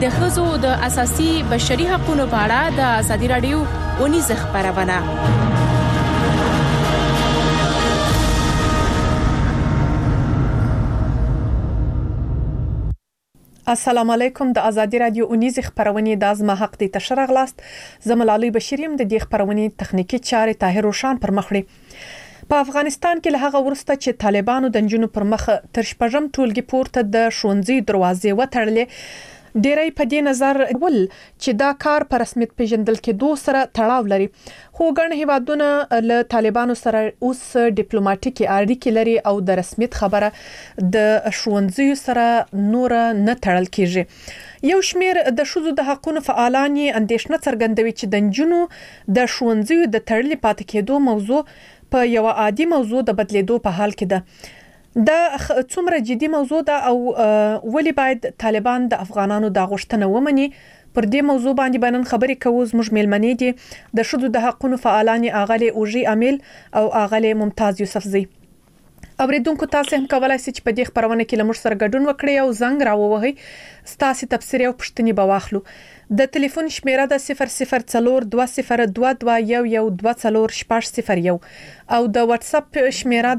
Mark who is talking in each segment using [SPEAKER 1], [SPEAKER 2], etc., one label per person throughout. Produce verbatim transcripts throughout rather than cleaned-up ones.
[SPEAKER 1] د ښځو د اساسي بشري حقوقو په اړه د ازادي رادیو ونیزه خبرونه.
[SPEAKER 2] السلام علیکم. د ازادي رادیو ونیزه خبرونه د ازما حق دي تشرغ لاست زملالي بشریم د دې خبرونه تخنیکی چارې طاهر روشان پر مخړي. په افغانستان کې له هغه ورسته چې طالبانو د جنونو پر مخ تر شپږم ټولګي پورته د ښوونځي دروازې وتړلې. ډیری په دې نظر ول چې دا کار په رسمیت پیژندل کېدو سره تړاو لري، خو ګڼ هیوادونه له طالبانو سره اوس ډیپلوماټیکي اړیکې لري او د رسمیت خبره د ښوونځي سره نور نه تړل کیږي. یو شمیر د شذو د حقوقو فعالان اندېښنه څرګندوي چې د جنونو د ښوونځي د تړلې پاتې کېدو موضوع په یو عادي موضوع د بدلیدو په حال کې ده. دا څومره جدي موضوع ده او ولی باید طالبان د افغانانو د غوښتنه ومني؟ پر دې موضوع باندې باندې خبرې کوو. زموږ میلمنې دي د شذو د حقوقو فعالان اغاله اوجي امیل او اغاله ممتاز یوسفزی. اوریدونکو تاسو هم کولای شئ چې په دې خبرونه کې لمر سره ګډون وکړئ او زنګ راووهئ. ستاسو تفسیر او پوښتنې به واخلو. د ټلیفون شمیره د صفر صفر څلور دوه صفر دوه دوه یو یو دوه څلور شپږ صفر یو او د واتس اپ شمیره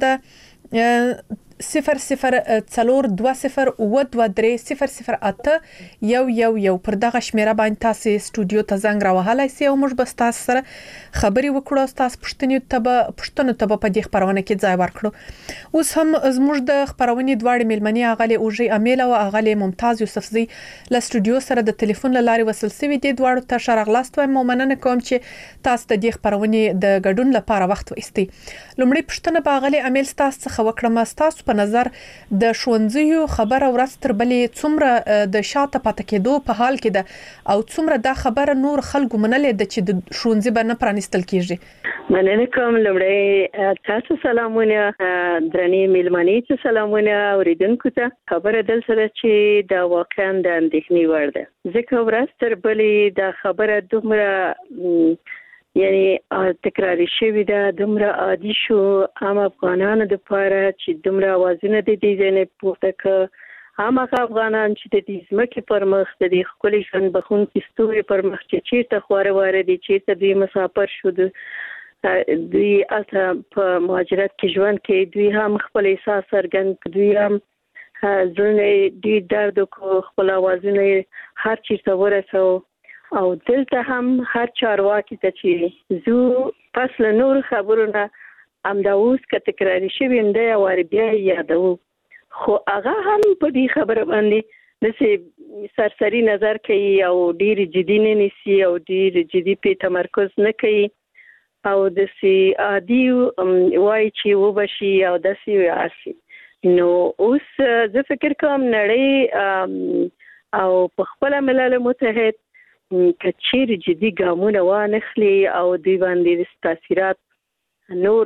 [SPEAKER 2] د صفر صفر څلور دوه صفر و دوه درې صفر صفر اته یو یو یو. پر دغه شمیره باندې تاسو استودیو ته زنګ راوهلای شئ او موږ به تاسو سره خبري وکړو. تاسو پوښتنې ته به پوښتنه ته په دې خبرونه کې ځای ورکړو. اوس هم زموږ د خبرونې دواړه میلمنې اغاله اوجي امیل او اغاله ممتاز یوسفزی له استودیو سره د ټلیفون لارې وصل سوي دي. دواړو ته شرغلاست وایم. مننه کوم چې تاسو د دې خبرونې د ګډون لپاره وخت وایستئ. لومړی پوښتنه په اغاله امیل تاسو څخه وکړم. تاسو په نظر د ښوونځیو خبره ورځ تر بلې څومره د شاته پاتې کېدو په حال کې ده او څومره دا خبره نور خلکو منلې ده چې د ښوونځي به نه پرانیستل کیږي؟
[SPEAKER 3] مننه کوم. لومړی تاسو سلامونه، درنې میلمنې ته سلامونه، اوریدونکو ته خبره دل سره چې دا واقعا د اندېښنې وړ ده، ځکه ورځ تر بلې دا خبره دومره یعنی تکراری شوی ده، دومره عادي شو عام افغانانو د پاره چې دومره اوازونه د دې ځنه پورته ک عام افغانان چې د دې ځمکې پر مخ د دې خپل ژوند بخون کې ستوري پر مخ چې چیرته خواره واره دي، چیرته دوی مسافر شو، دوی اته په مهاجرت کې ژوند کې دوی هم خپل احساس څرګند، دوی هم ځنه دې درد کو خپل اوازونه هر چیرته ورسو او دلته هم هر چارواکي ته چې زو پس له نور خبرونه امدا اوس که تکراری شوی انده او بیا یادو، خو هغه هم په دې خبره باندې د سرسری نظر کوي او ډیر جدي نه نیسي او ډیر جدي په تمرکز نه کوي او د سي عادي وای چې وبشي او د سي واسي. نو اوس زه فکر کوم نړۍ او په خپل ملل متحد کچیر جدي ګامونه وانخلي او دوی باندې تاثیرات نور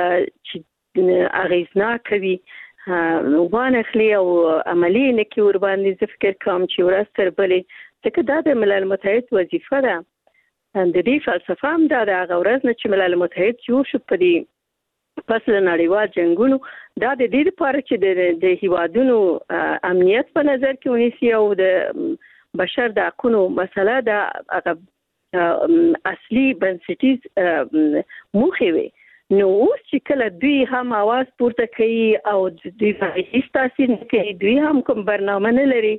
[SPEAKER 3] چې اغیزناک وي وانخلي او عملی نه کې ور باندې زه فکر کوم چې ورځ تر بلې ځکه دا د ملل متحد وظیفه ده. د دې فلسفه هم دا د هغه ورځ نه چې ملل متحد جوړ شو په دې پس له نړیوال جنګونو، دا د دې لپاره چې د هیوادونو امنیت په نظر کې ونیسي او د بشر د حقوقو مسله د اصلي بنسټیز موخه وي. نو اوس چې کله دوی هم आवाज پورته کوي او دوی هیڅ تاثیر نه کوي، دوی هم کوم برنامه نه لري.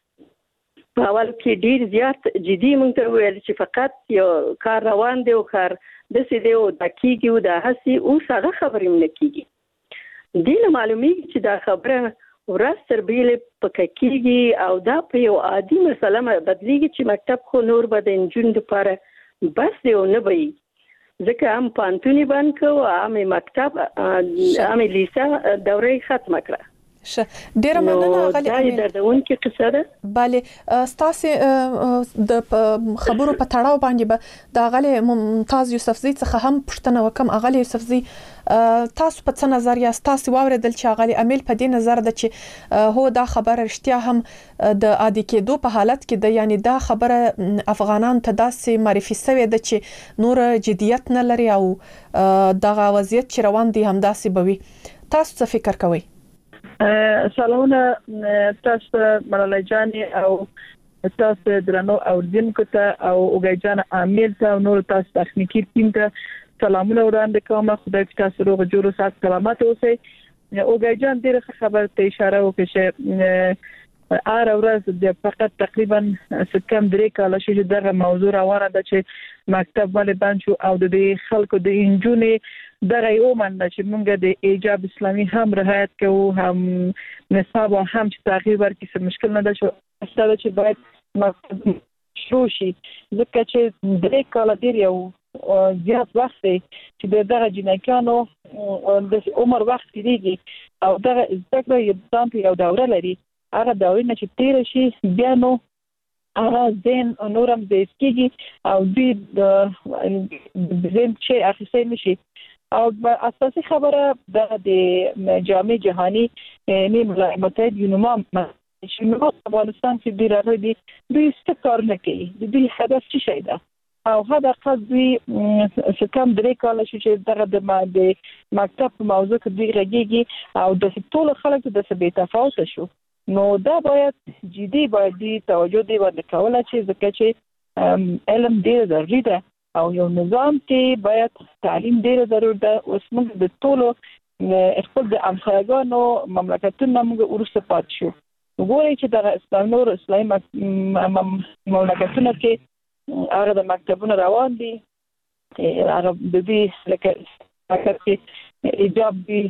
[SPEAKER 3] په اول کې ډیر زیات جدي مونږ ته ویل چې فقط یو کار روان دی او کار د سې دی او د کیږي او د هسي اوس هغه خبرې نه کیږي. دې معلومیږي چې دا خبره ورځ تر بلې پکې کیږي او دا په یو عادي مسله بدلیږي چې مکتب خو نور به د انجون لپاره بس دی او نه وي، ځکه هم پانتونی بند کو عام مکتب عام لیسا دوره ختمه کړه.
[SPEAKER 2] شه ډیره مننه غالي
[SPEAKER 3] امین. دا دون کې قصه ده.
[SPEAKER 2] bale ستاسو د خبرو په تړاو باندې به د غالي ممتاز یوسفزی څخه هم پوښتنه وکم. غالي یوسفزی تاسو په څه نظر یا تاسو واوریدل چې غالي امیل په دې نظر ده چې هو دا خبره رښتیا هم د عادي کېدو په حالت کې ده، یعنی دا خبره افغانان ته داسې معرفي شوی ده چې نور جدیت نه لري او دغه وضعیت چې روان دي هم داسې بوي. تاسو څه فکر کوئ؟
[SPEAKER 4] سلامونه تاسو ملالۍ جان او تاسو درنو اوریدونکو ته او اوګای جان عامل ته او نور تاسو تخنیکی ټیم ته سلامونه وړاندې کوم. خدای دې تاسو روغ جوړ سات سلامت اوسئ. اوګای جان ډیره خبره ته اشاره وکړه چې ار ورځ د فقط تقریبا کم درې کاله شوه دغه موضوع روانه ده چې مکتب باندې بند شو او د خلکو د انجونې دغه یو مننه چې موږ د ایجاب اسلامي هم رعایت کوو، هم نصاب هم چې تغییر ورکړي څه مشکل نه ده شو ستاسو چې باید مکتب شروع شي ځکه چې درې کاله ډیر یو زیات وخت دی چې دغه جنکانو د عمر وخت دیږي او دغه ځکه یو ځان یو دوره لري هغه دوره نه چې تیر شي بیا نو هغه زین نورم د سکیږي او د زین چې اخیستل نشي. او اساسي خبره د جامع جهانی نیم متحد یونما چې نو افغانستان کې ډیر راغلي دوی څه کار نه کوي، د دوی هدف څه شي ده او هدا قضوی څکم درې کاله چې دغه د مکتب په موضوع کې دی راګيږي او د ټول خلکو د ثبات تفاوت شو. نو دا باید جدي باید دی توجه دی باندې کوله چې ځکه چې علم ډیر ضروري ده او یو نظام کې باید تعلیم ډیر ضروري ده. اوس موږ د ټولو خپل د امخاګانو مملکتونو موږ ورسره پات شو. وګورئ چې د اسلام نور اسلامي مملکتونو کې هغه د مکتبونو روان دي، هغه د دې لکه چې ایجاب دي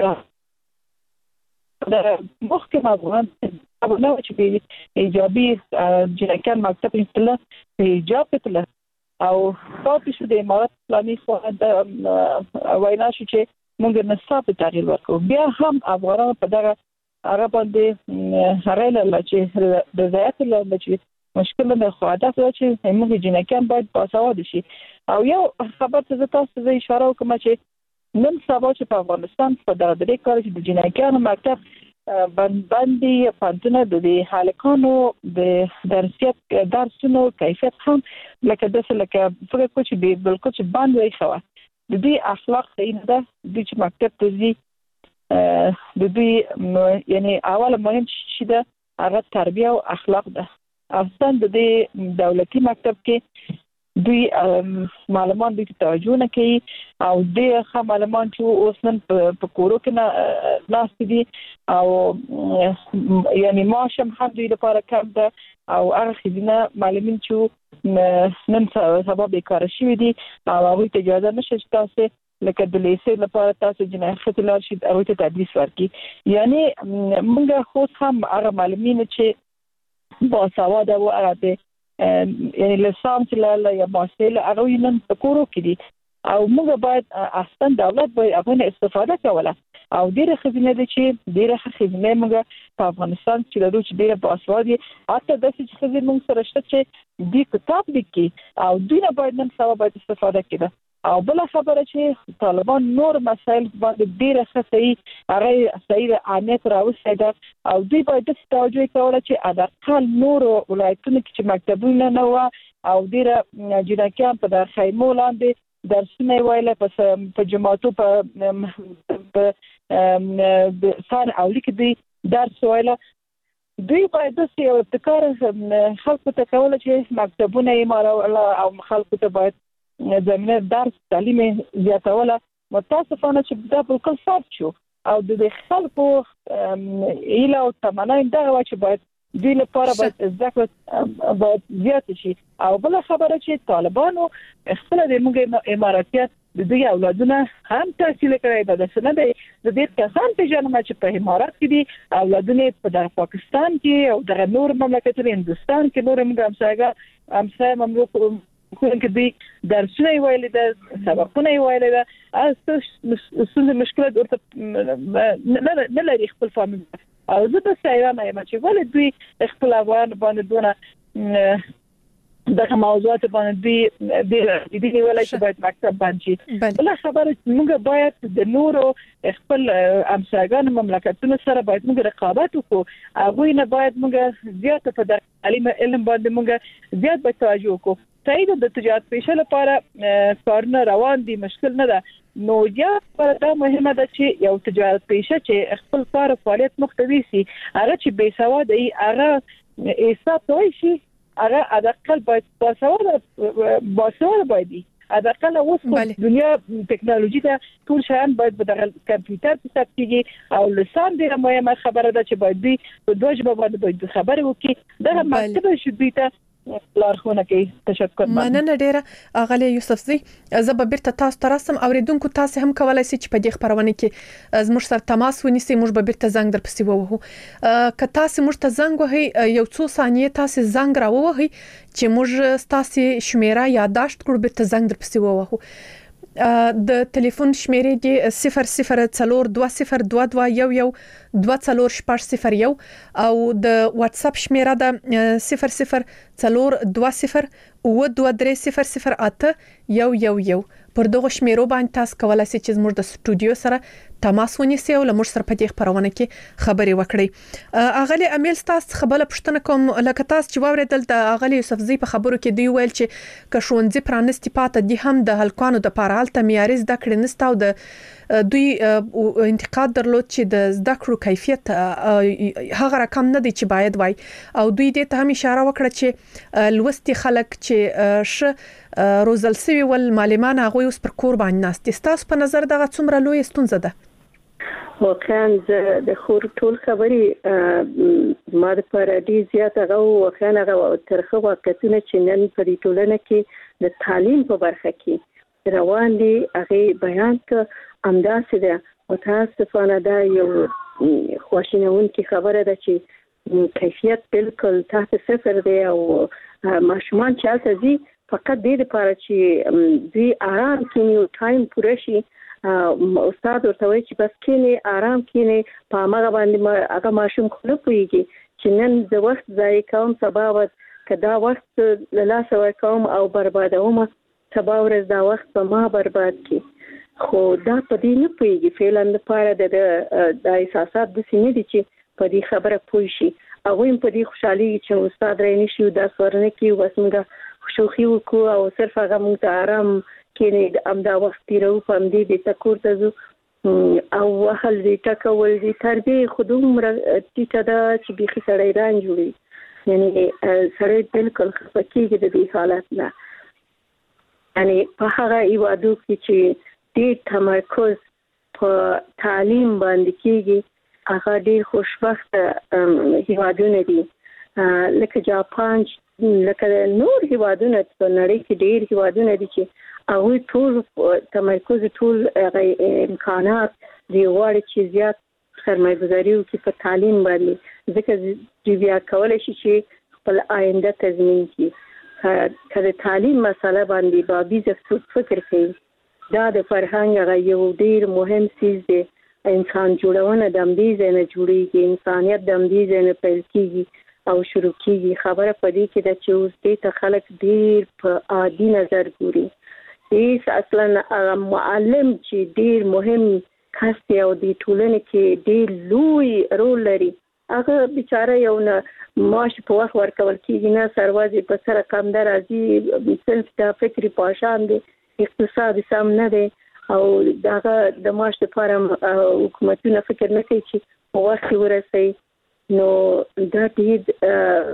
[SPEAKER 4] د محکم افغان ابو نو چې ایجابي جنکان مکتب انستله ایجاب کتله او تاسو شو د امارات اسلامي خو د وینا شو چې موږ نصاب تغییر ورکړو. بیا هم افغانان په دغه هغه باندې هغه له چې د ځایت له چې مشکل نه خو هدف دا چې موږ جنکان باید باسواد شي. او یو خبر ته تاسو زه اشاره وکم چې نن سبا چې په افغانستان په دغه درې کال چې د جنکانو مکتب بند باندې پانتونه د هالکانو د درسیت درسونو کیفیت هم لکه د څه لکه فکر کوم چې به بالکل چې باندې خو د دې اخلاق صحیح نه ده. د چې مکتب ته ځي د دې یعنی اول مهم شي ده هغه تربیه او اخلاق ده. اصلا د دې دولتي مکتب کې دوی معلومان دوی توجه نه کوي او د خه معلومان چې اوس نن په کورو کې نه لاس دي او یعنی ماشم هم دوی لپاره کم ده او هغه خزینه معلمین چې نن سبا بیکار شي دي او هغه ته اجازه نشي چې تاسو لکه د لیسې لپاره تاسو جنای ختلار شي او ته تدریس ورکړي. یعنی موږ خو هم هغه معلمین چې با سواد او هغه یعنی لسانس لاله یا ماسله هغه نن په کورو کې دي او موږ باید اصلا دولت باید هغه استفاده کوله او ډیره خزینه دي چې ډیره خزینه موږ په افغانستان کې لرو چې ډیره باسوادي حتی د څه خزینه موږ سره شته چې د کتاب لیکي او دوی نه باید نن سبا باید استفاده کړي. او بل خبره چې طالبان نور مسایل باندې ډیره خصي هغه صحیح اهمیت راوستي ده او دوی باید د توجه کوله چې ادارکال نور ولایتونو کې چې مکتبونه نه و او ډیره جنکان په د خیمو لاندې درسونه ویل په جماعتو په سان او لیک دی درس ویل. دوی باید د یو ابتکار خلکو ته کوله چې مکتبونه یې مارو او خلکو ته باید زمینه درس تعلیم زیاتوله. متاسفانه چې دا بالکل ثابت شو او د خلکو ایله او تمنای دغه چې باید دوی لپاره باید ذکر باید زیات شي. او بل خبره چې طالبانو خپل د موږ اماراتیت د دوی اولادونه هم تحصیل کړی ده. د سند د دې کسان په جنمه چې په امارات کې دي اولادونه په پاکستان کې او د نور مملکتونو هندستان کې نور موږ همسایه همسایه مملوک کوم کې دي درسونه ویل ده سبقونه ویل ده اس څه مشکلات ورته نه لري خپل فامیل او زه د سایرانه یم چې ولې دوی خپل افغان باندې دونه دغه موضوعات باندې دوی د دې ویل چې باید مکتب باندې شي. بل خبره موږ باید د نورو خپل امساګان مملکتونو سره باید موږ رقابت وکړو. هغه نه باید موږ زیات په تعلیم علم باندې موږ زیات به توجه وکړو. صحیح د تجارت پیشه لپاره کارونه روان دي مشکل نه ده. نو یا پر دا مهمه ده چې یو تجارت پیشه چې خپل کار او فعالیت مختوي سي هغه چې بې سواد ای هغه احساس توي شي هغه اقل باید باسواد باسواد باید اقل اوس دنیا ټکنالوژي ته ټول شیان باید په دغه کمپیوټر په ثبت کیږي او لسان ډیره مهمه خبره ده چې باید په دوه ژبه باندې خبرې وکړي دغه مکتب شوي ته لارښوونه کوي. تشکر.
[SPEAKER 2] مننه ډیره اغلی یوسف زی. زه به بیرته تاسو ته راسم. اوریدونکو تاسو هم کولای شئ چې په دې خبرونه کې زموږ سره تماس ونیسئ، موږ به بیرته زنګ در پسې ووهو. که تاسو موږ ته زنګ وهئ یو څو ثانیې تاسو زنګ را ووهئ چې موږ تاسو شمیره یادداشت کړو، بیرته زنګ در پسې ووهو. د ټلیفون شمیرې دی صفر صفر څلور دوه صفر دوه دوه یو یو دوه څلور شپږ صفر یو او د واتس اپ شمیره ده صفر صفر څلور دوه صفر او دوه درې صفر صفر اته یو یو یو. پر دغه شمیرو باندې تاسو کولای شئ چې زموږ د سټوډیو سره تماس ونیسئ او لمر سره په دې خبرونه کې خبري وکړئ. اغلی امیل تاسو خبره پښتنه کوم لکه تاسو چې واوریدل د اغلی یوسف زی په خبرو کې دی ویل چې کښونځي پرانستی پاته دي هم د هلکانو د پارالته معیاري زده کړې نسته او د دوی انتقاد درلود چې د زده کړو کیفیت هغه رقم نه دی چې باید وای او دوی دې ته هم اشاره وکړه چې لوستي خلک چې ش روزل سوي ول معلمان هغه اوس پر کور باندې ناست. تاسو په نظر دغه څومره لوی ستونزه ده؟
[SPEAKER 3] واقعا د خور ټول خبري ما د پردي زیات هغه واقعا هغه ترخه واقعیتونه چې نن په دې ټولنه کې د تعلیم په برخه کې روان دي هغه بیان ک امداسه ده. متاسفانه دا یو خواشینونکې خبره ده چې کیفیت بالکل تحت صفر دی او ماشومان چې تاسو زی فقط دې لپاره چې دوی آرام کینی او ټایم پوره شي استاد ورته وایي چې بس کینی آرام کینی په هغه باندې هغه ماشوم خو نه پوهیږي چې نن د وخت ضایع کوم سبا وخت کدا وخت له لاسه ورکوم او بربادوم سبا ورځ دا وخت په ما برباد کی. خو دا په دې نه پوهیږي فعلا لپاره د د احساسات د سینې دي چې په دې خبره پوه شي او هم په دې خوشحالي چې استاد رانه شي دا سورنه کې وسمګه خوشوخي وکړو او صرف هغه موږ ته آرام کې امدا وخت تیرو په دې د تکور ته زو او هل دې ټکول دې تر دې خودم ټیټه دا چې بيخي سړی ران جوړي یعنی سړی بالکل خفقيږي د دې حالت نه. یعنی په هغه ایوادو کې چې دې تمرکز په تعلیم باندې کېږي هغه ډېر خوشبخت هیوادونه دي لکه جاپان لکه نور هیوادونه په نړۍ کې ډېر هیوادونه دي چې هغه ټول تمرکز ټول امکانات دی وړ چې زیات سرمایه‌گذاري وکړي په تعلیم باندې ځکه چې بیا کولای شي چې خپل آینده تضمین کړي. کله تعلیم مسله باندې بابي فکر کوي دا د فرهنګ هغه یو ډیر مهم څیز دی. انسان جوړونه د دې ځنه جوړیږي، انسانيت د دې ځنه پیل کیږي او شروع کیږي. خبره پدې کې د چې اوس دې ته خلک ډیر په عادي نظر ګوري. هیڅ اصلا معلم چې ډیر مهم کس دی او د ټولنې کې ډیر لوی رول لري هغه بیچاره یو نه ماش په وخت ورکول کیږي نه سروازي په سره کم درازي سلف د فکری پاشان دی اقتصاد سم نه دی او داغه د ماش لپاره حکومتونه فکر نه کوي چې په وخت ورسي نو دا دې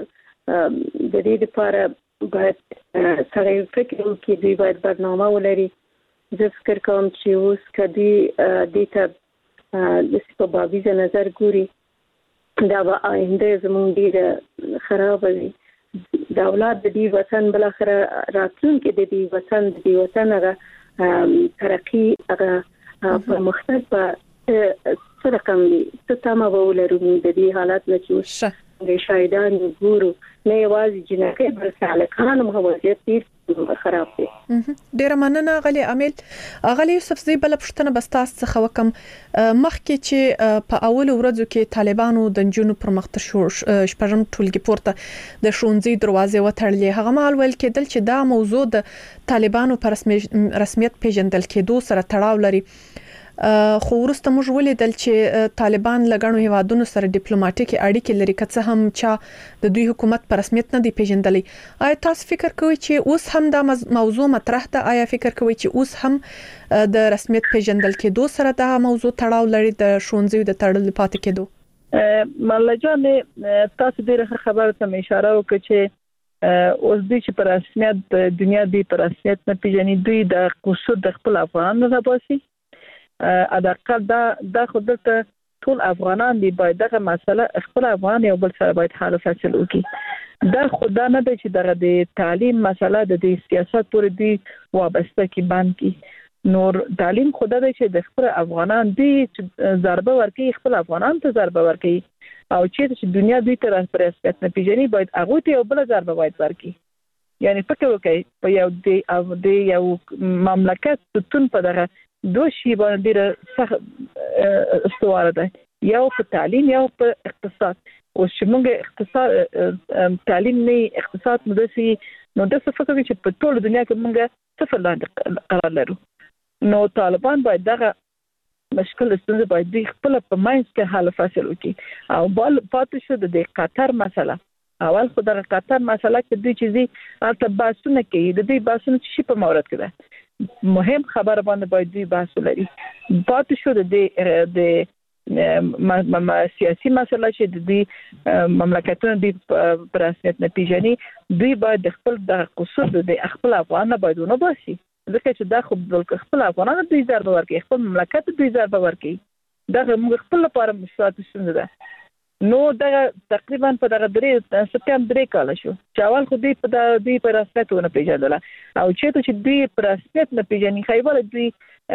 [SPEAKER 3] د دې لپاره باید سره فکر وکړي دوی باید برنامه ولري. زه فکر کوم چې اوس کدي د ته د سپابیزه نظر ګوري دا به آینده زموږ ډیره خراب وي. د اولاد د دې وطن بل اخر راتلونکي د دې وطن د دې وطن هغه ترقی هغه پرمختګ په څه رقم دي څه تمه ولرو د دې حالات نه چې د شاهدان ګورو نه یوازې جنکه بلکې الکان هم وضعیت ډیر خراب دی.
[SPEAKER 2] ډیر مننه غلي امیل. غلي یوسف زی بل پښتنه بستاس څخه وکم مخکې چې په اول ورځو کې طالبانو د جنونو پر مخ تر شپږم ټولګي پورته د شونځي دروازې وتړلې هغه مهال ویل کېدل چې دا موضوع د طالبانو پر رسمیت پیژندل کېدو سره تړاو لري. خو ورسته موږ ولیدل چې طالبان لګڼو هیوادونو سره ډیپلوماټیکي اړیکې لري که څه هم چې د دوی حکومت پر رسمیت نه دی پیژندلې. آیا تاسو فکر کوئ چې اوس هم دا موضوع مطرح ده؟ آیا فکر کوئ چې اوس هم د رسمیت پیژندل کېدو سره دا موضوع تړاو لري د شونځي د تړل پاتې کېدو؟
[SPEAKER 4] مله جان تاسو ډیره خبره ته اشاره وکړه چې اوس د چې پر رسمیت د دنیا د پر رسمیت نه پیژنې دوی د قصور د خپل افغانانو نه باسي اداقل دا د خود ته ټول افغانان دی باید دغه مسله خپل افغان یو بل سره باید حل فصل وکړي دا خدای نه د چې دغه د تعلیم مسله د سیاست پورې دی وابسته کی باندې کی نور تعلیم خدای دی چې د خپل افغانان دی ضربه ورکړي خپل افغانان ته ضربه ورکړي او چې دنیا دوی ته پر رسمیت نه پیژني باید هغه ته یو بل ضربه باید ورکړي یعنی فکر وکړئ په یو دی او دی یو مملکت ستون په دغه دوه شی باندې سخت استواره ده یو په تعلیم یو په اقتصاد او چې موږ اقتصاد تعلیم نه اقتصاد مدرسي نو د څه فکر چې په ټول دنیا کې موږ صفر لاندې قرار لرو نو طالبان باید دغه مشکل ستونزه باید د خپل په ماینس کې حل فاصله وکړي او بل پاتې شو د قطر مسله اول خو د قطر مسله کې د چیزي البته بحثونه کوي د دې بحثونه چې په مورد کې ده مهم خبره باندې باید دی بحث لري پاتې شو د د ما سیاسي مسله چې د دې مملکتونو د پرسنت نه پیژني دوی باید خپل د قصور د خپل افغان باید ونه باسي ځکه چې دا خو د خپل افغانانو دوی ضربه ورکړي خپل مملکت دوی ضربه ورکړي دا موږ خپل لپاره مشکلات ستونزه ده نو دا تقریبا په دغه درې سپتمبر درې کال شو چې اول خو دوی په دوی په رسمیت ونه پیژندل او چې دوی په رسمیت نه پیژني خیبر دوی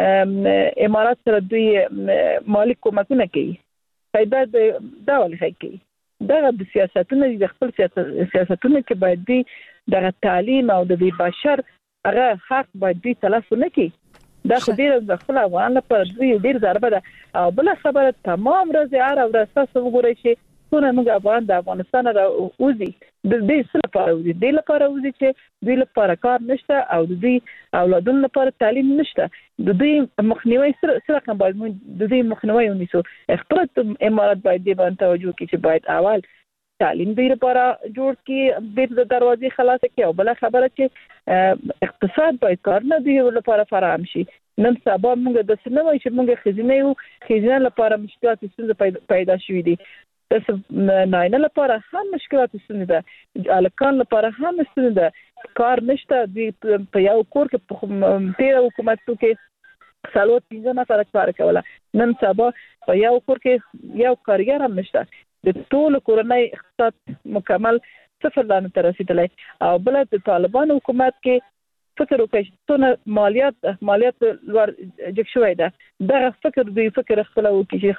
[SPEAKER 4] امارات سره دوی مالی کومکونه کوي خیبر دا ولې کوي دا د سیاستونو د خپل سیاستونو کې باید دی د تعلیم او د بشر هغه حق باید دوی تلف نه کړي دا خو ډیر د خپل افغان لپاره دوی ډیر ضربه ده او بل خبره تمام ورځ هر ورځ تاسو وګورئ چې څونه موږ افغان د افغانستان را اوزي د دې څه لپاره اوزي د لپاره اوزي چې دوی لپاره کار نشته او د دوی اولادونو لپاره تعلیم نشته د دوی مخنیوي سره سره باید د دوی مخنیوي ونیسو خپل امارات باید دې باندې توجه وکړي چې باید اول تعلیم دی لپاره جوړ کی د دروازې خلاص کی او بل خبره چې اقتصاد باید کار نه دی لپاره فراهم شي نن سبا موږ د سنوي چې موږ خزینه یو خزینه لپاره مشکلات ستونزې پیدا شوې دي د ناینه لپاره هم مشکلات ستونزې ده الکان لپاره هم ستونزې ده کار نشته دی په یو کور کې په تیر حکومتو کې سالوت پنځه نفر کار کوله نن سبا په یو کور کې یو کارګر هم نشته د ټول کورنۍ اقتصاد مکمل صفر لاندې ته رسیدلی او بل د طالبان حکومت کې فکر وکړي چې مالیات مالیات لوړ جګ شوی ده دا فکر دوی فکر خپل وکړي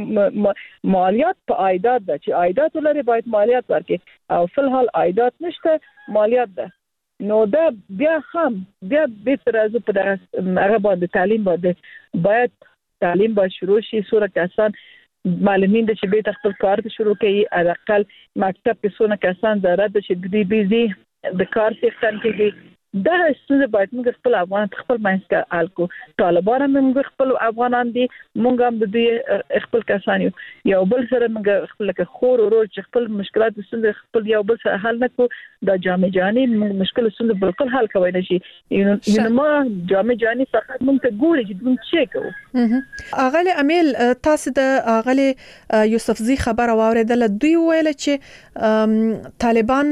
[SPEAKER 4] چې مالیات په عایدات ده چې عایدات لري باید مالیات ورکړي او فل حال عایدات نشته مالیات ده نو دا بیا هم بیا به تر ازو په دغه هغه باندې تعلیم باندې باید تعلیم باید شروع شي صورت کسان معلمین د چې به خپل کار شروع کوي اقل مکتب کې څونه کسان ضرورت چې د بيزي د کار سیستم کې دا څه باید موږ خپل افغان خپل مینسکا الکو طالبان موږ خپل افغانان دي موږ هم د دې خپل کسان یو بل سره موږ خپل خور او چې خپل مشکلات څنګه خپل یو بل سره حل نکو د جامع جاني مشکل څنګه بالکل حل کوي نشي یو ما جامع جاني فقط موږ ته ګوري چې موږ چک کوو
[SPEAKER 2] اغلی امیل تاسو د اغلی یوسفزي خبر اوریدل دوی ویل چې طالبان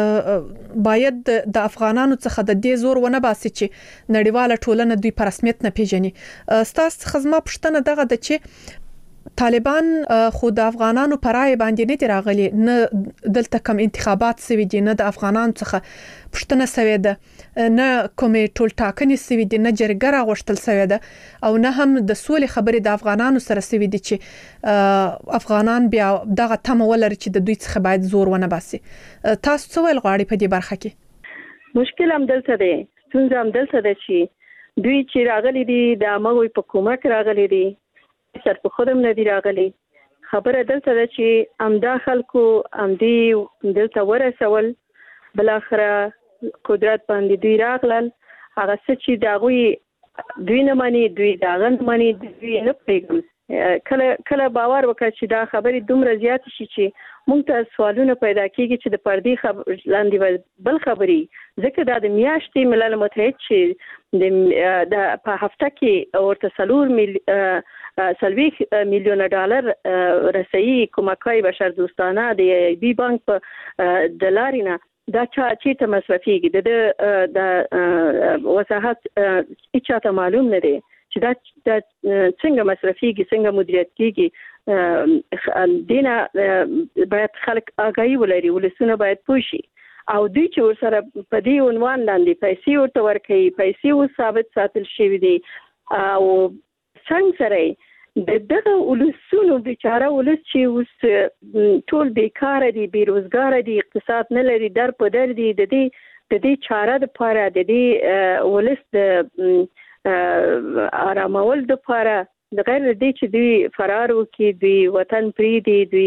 [SPEAKER 2] باید د افغانانو څخه د دې زور ونه باسي چې نړیواله ټولنه دوی په رسمیت نه پیژني ستاسو خدمت پښتنه دغه د چې طالبان خود افغانانو پرای باندې نه دی راغلي نه دلته کوم انتخابات سوي دي نه د افغانانو څخه پښتنه سوي ده نه کومې ټول ټاکنې سوي دي نه جرګه راغوښتل سوي ده او نه هم د سولې خبرې د افغانانو سره سوي دي چې افغانان بیا دغه تمه ولري چې د دوی څخه باید زور ونه باسي تاسو څه ویل غواړئ په دې برخه کې
[SPEAKER 3] مشکل هم دلته دی څنګه هم دلته دی چې دوی چې راغلي دي د اموي په کومک راغلي دي سر په خودم نه دی راغلي خبره دلته ده چې امدا خلکو امدي دلته ورسول بل اخره قدرت باندې دوی راغلل هغه څه چې داوی دوی نه مانی دوی داغه نه مانی دوی نه پیګم کله کله باور وکړ چې دا خبرې دومره زیات شي چې موږ ته سوالونه پیدا کیږي چې د پردي خبر لاندې بل خبري ځکه دا د میاشتې ملل متحد چې د په هفته کې ورته څلور میل سلويخ میلیون ډالر رسېي کومکای بشر دوستانه د بي بانک په د لارینا دا چا چې ته مصرفيږي د د وساحت هیڅ معلوم نه دی چې دا څنګه مصرفيږي څنګه مدیریت کیږي دینه باید خلک آگاهی ولري ولسونه باید پوه شي او دوی چې ورسره په دې عنوان لاندې پیسې ورته ورکوي پیسې و ثابت ساتل شوی دي او څنګه سره دغه ولسونو بیچاره ولس چې اوس ټول بیکاره دي بیروزګار دي اقتصاد نه لري در په در دي د دې د دې چاره د پاره د دې ولس د آرامول د پاره د غیر دې چې دوی فرار وکي دوی وطن پری دي دوی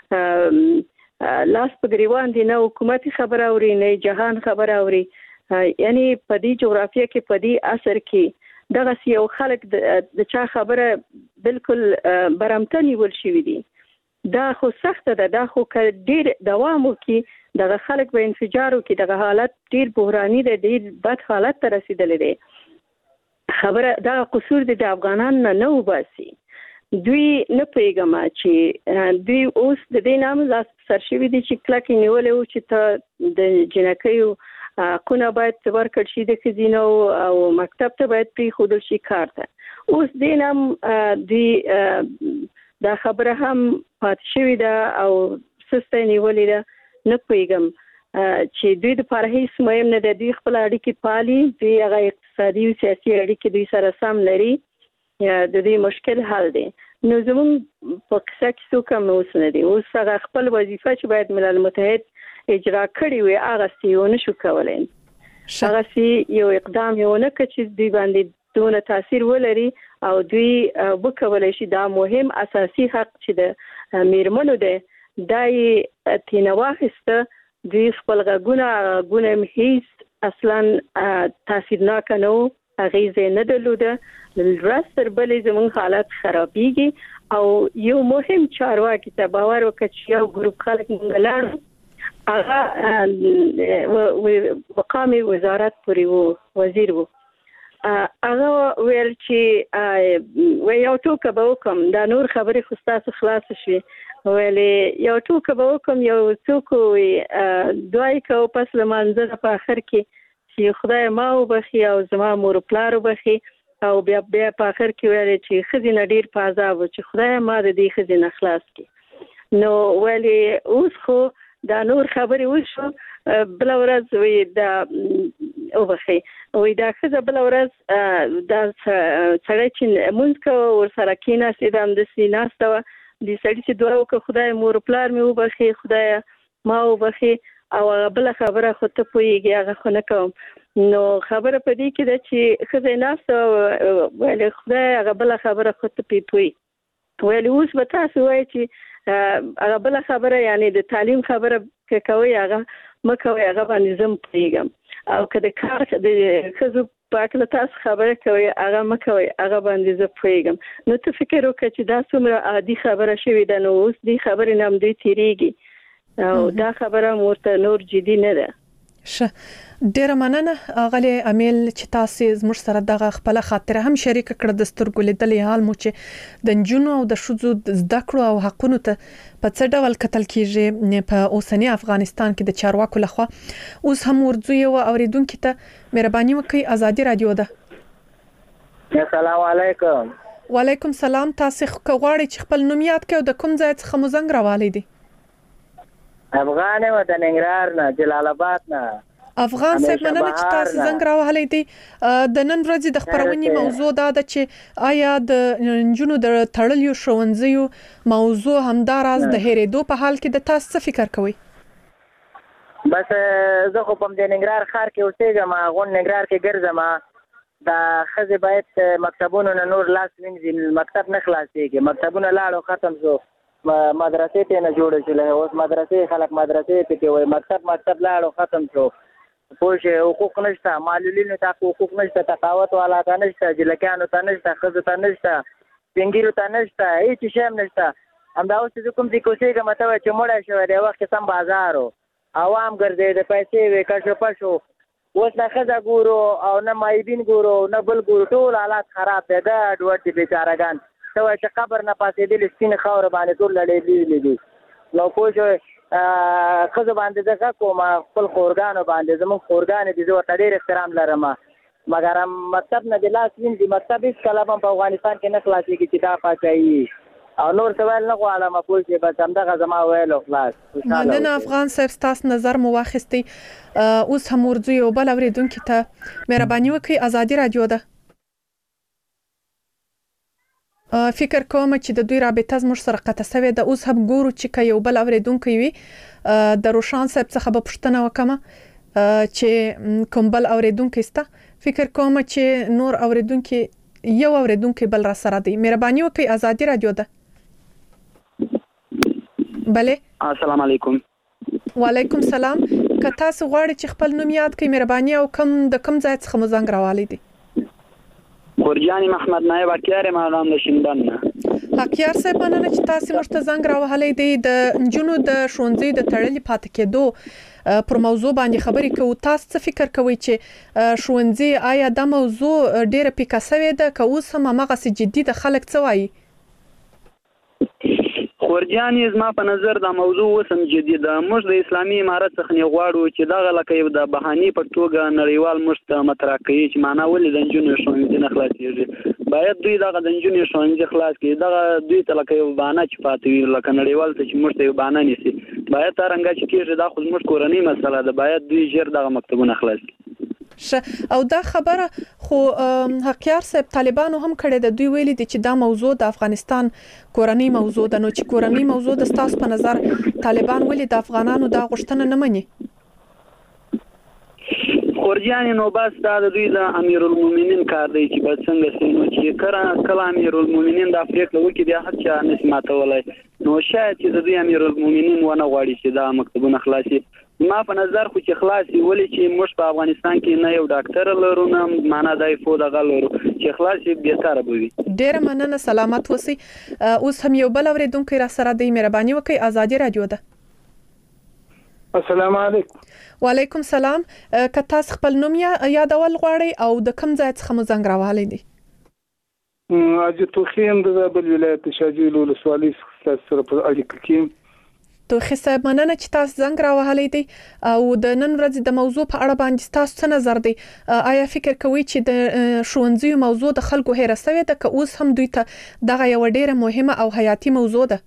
[SPEAKER 3] لاس په گریوان دي نه حکومتي خبره اوري نه جهان خبره اوري یعنی په دې جغرافیه کې په دې اثر کې دغه یو خلک د چا خبره بالکل برمته نیول شوی دي دا خو سخت ده دا خو ډیر دوام وکي دغه خلک به انفجار وکي دغه حالت ډیر بحراني ده ډیر بد حالت ته رسیدلی دی خبره دا قصور دي د افغانان نه نو باسي دوی نه پیغام چې دوی اوس د دې نام لاس سرشوي دي چې کلک نیولې او چې ته د جنکیو کونه باید ورکړ شي د خزینو او مکتب ته باید پری خودل شي کارته اوس دې نام دوی دا خبره هم پات شوی ده او سسته نیولې ده نه پیغام چې دوی د پرهیس مهم نه د دوی خپل اړیکې پالي دوی هغه اقتصادي او سیاسي اړیکې دوی سره سم لري د دې مشکل حل دی نو زموږ په کیسه کې څوک هم اوس نه دی اوس هغه خپل وظیفه چې باید ملل متحد اجرا کړي وي هغه سیونه شو کولای هغه سی یو اقدام یو نه کړي چې دوی باندې دونه تاثیر ولري او دوی وکولای شي دا مهم اساسي حق چې د میرمنو دی دای تینواخسته دوی خپل غوونه غوونه هیڅ اصلا تاثیرناک نه غیزه نه درلوده لرستر بلې زمون حالت خرابېږي او یو مهم چارواکي ته باور وکړي چې یو ګروپ خلک منګلان هغه مقام وزارت پوری وو وزیر وو هغه ویل چې و یو ټوکه به وکم دا نور خبرې خو تاسو خلاص شي ویلې یو ټوکه به وکم یو څوک دوی کو پس لمانځه په اخر کې چې خدای ما وبخي او زما مور پلار وبخي او بیا بیا په اخر کې ویلې چې خزینه ډیر په عذاب چې خدای ما د دې خزینه خلاص کړي نو ویلې اوس خو دا نور خبرې وشو بل ورځ وی دا وبخي وی دا خزه بل ورځ دا سړی چې مونږ کو ور سره کېناستې د هم د سیناسته د سړي چې دعا وکړه خدای مور پلار مې وبخي خدای ما وبخي او بل خبره خو ته پوهیږي هغه خو نه کوم نو خبره په دې کې ده چې ښځه ناسته ویلې خدای هغه بل خبره خو ته پې پوهی ویلې اوس به تاسو وایي چې هغه بل خبره یعنی د تعلیم خبره که کوئ هغه مه کوئ هغه باندې زه م پوهیږم او که د کار د ښځو پاکله تاسو خبره کوي هغه مه کوي هغه باندې زه پوهیږم نو ته فکر وکړه چې دا څومره عادي خبره شوې ده نو اوس دې خبرې نه هم دوی تېرېږي او دا خبره ورته نور جدي نه ده
[SPEAKER 2] شه ډیره مننه غلې امیل چې تاسو زموږ سره دغه خپل خاطره هم شریک کړه د سترګو لیدلې حال مو چې د جنونو او د شذو زده کړو او حقونو ته په څه ډول کتل کیږي په اوسنی افغانستان کې د چارواکو لخوا اوس هم ورځو یو اوریدونکو ته مهرباني وکړئ ازادي رادیو ده
[SPEAKER 5] السلام علیکم
[SPEAKER 2] وعلیکم سلام تاسو غواړئ چې خپل نوم یاد کړئ د کوم ځای څخه مو زنګ راوالې دي
[SPEAKER 5] افغان و د ننګرهار نه جلال آباد نه
[SPEAKER 2] افغان صاحب مننه چې تاسو زنګ راوهلې دي د نن ورځې د خبرونې موضوع دا ده چې آیا د جنونو د تړلیو ښوونځیو موضوع همداراز د هېرېدو په حال کې د تاسو څه فکر کوئ
[SPEAKER 5] بس زه خو په د ننګرهار ښار کې اوسېږم غون ننګرهار کې ګرځم دا ښځې باید مکتبونو نه نور لاس وینځي مکتب نه خلاصېږي مکتبونه لاړو ختم شو مدرسې ته نه جوړې شولې اوس مدرسې خلک مدرسې پکې وایي مکتب مکتب لاړو ختم شو پوه شئ حقوق نشته معلولینو ته حقوق نشته تقاوت والا ته نشته جلکیانو ته نشته ښځو ته نشته سپینګیرو ته نشته هیڅ شی هم نشته. همدا اوس چې کوم ځای کې اوسېږم ته وایي چې مړی شوی دی وخت سم بازار و عوام ګرځېده پیسې وې کشو پشو. اوس نه ښځه ګورو او نه مایبین ګورو نه بل ګورو ټول حالات خراب دی ګډ وډ دي بېچارهګان. ته وایي چې قبر نه پاسېدلي سپینې خاورې باندې ټول لړېدلي دي. نو پوه شوې ښځو باندې زه ښه کوم خپل خورګانو باندې زموږ خورګانې دي زه ورته ډېر احترام لرم مګر مکتب نه د لاس وینځي. مکتب هېڅکله هم په افغانستان کې نه خلاصېږي چې دا پاچاهي او نور څه ویل نه غواړم پوه شوې بس همدغه زما ویل او خلاص.
[SPEAKER 2] مننه افغان صاحب ستاسو نظر مو واخیستی. اوس هم ورځو یو بل اورېدونکي ته مهرباني وکړئ. ازادي راډیو ده. فکر کوم چې د دوی رابطه زموږ سره قطع شوې ده. اوس هم ګورو چې که یو بل اورېدونکی وي د روشان صاحب څخه به پوښتنه وکړم چې کوم بل اورېدونکی شته. فکر کوم چې نور اورېدونکي یو اورېدونکی بل را سره دی. مهرباني وکړئ. ازادي راډیو ده. بله
[SPEAKER 6] السلام علیکم.
[SPEAKER 2] وعلیکم سلام. که تاسو غواړئ چې خپل نوم یاد کړئ مهرباني او کوم د کوم ځای څخه مو زنګ راوالی دی؟
[SPEAKER 6] خورجان محمد نایب حقیار ماغام د شیندان نه.
[SPEAKER 2] حقیار صاحب مننه چې تاسو موږ ته زنګ راوهلی دی. د نجونو د ښوونځي د تړلي پاتې کېدو پر موضوع باندې خبرې کوو. تاسو څه فکر کوئ چې ښوونځي آیا دا موضوع ډیره پیکه شوې ده که اوس هم هماغسې جدي ده؟ خلک څه وایي؟
[SPEAKER 6] خورجان زما په نظر دا موضوع اوس هم جدي ده. موږ د اسلامي امارت څخه نه غواړو چې دغه لکه یو د بهانې په توګه نړیوال موږ ته مطرح کوي چې معنا ولې د نجونو ښوونځي نه خلاصېږي. باید دوی دغه د نجونو ښوونځي خلاص کړي. دغه دوی ته لکه یو بهانه چې پاتې وي لکه نړیوال ته چې موږ ته یو بهانه نیسي. باید څرنګه چې کېږي دا خو زموږ کورنۍ مسله ده. باید دوی ژر دغه مکتبونه خلاص کړي.
[SPEAKER 2] او دا خبره خو حقیار صاحب طالبانو هم کړې ده. دوی ویلي دي چې دا موضوع د افغانستان کورنۍ موضوع ده. نو چې کورنۍ موضوع د ستاسو په نظر طالبان ولې د افغانانو دا غوښتنه نه مني؟
[SPEAKER 6] خورجان نو بس دا د دوی د امیرالمؤمنین کار دی چې باید څنګه سي. نو چې کله کله امیرالمؤمنین د افریقا وکړي بیا هر چا نشي ماتولی. نو شاید چې د دوی امیرالمؤمنین ونه غواړي چې دا مکتبونه خلاصي. ما په نظر خو چې خلاصي ولې چې موږ په افغانستان کې نه یو ډاکټر لرو نه معنا د ایفو دغه لرو چې خلاصي بهتره به وي.
[SPEAKER 2] ډېره مننه. سلامت اوسئ. اوس هم یو بل اورېدونکی را سره دی. مهرباني وکړئ. ازادي راډیو ده.
[SPEAKER 7] السلام علیکم.
[SPEAKER 2] وعلیکم سلام. که تاسو خپل نوم یادول غواړئ او د کوم ځای څخه مو زنګ راوالی دی؟
[SPEAKER 7] اجي توخیم د زابل ولایت شاجویل ولسوالۍ څخه سره په اړیکه کې.
[SPEAKER 2] توخی صاحب مننه چې تاسو زنګ راوهلی دی او د نن ورځې د موضوع په اړه باندې تاسو څه نظر دی؟ آیا فکر کوئ چې د ښوونځیو موضوع د خلکو هیره شوې ده که اوس هم دوی ته دغه یوه ډیره مهمه او حیاتي موضوع ده؟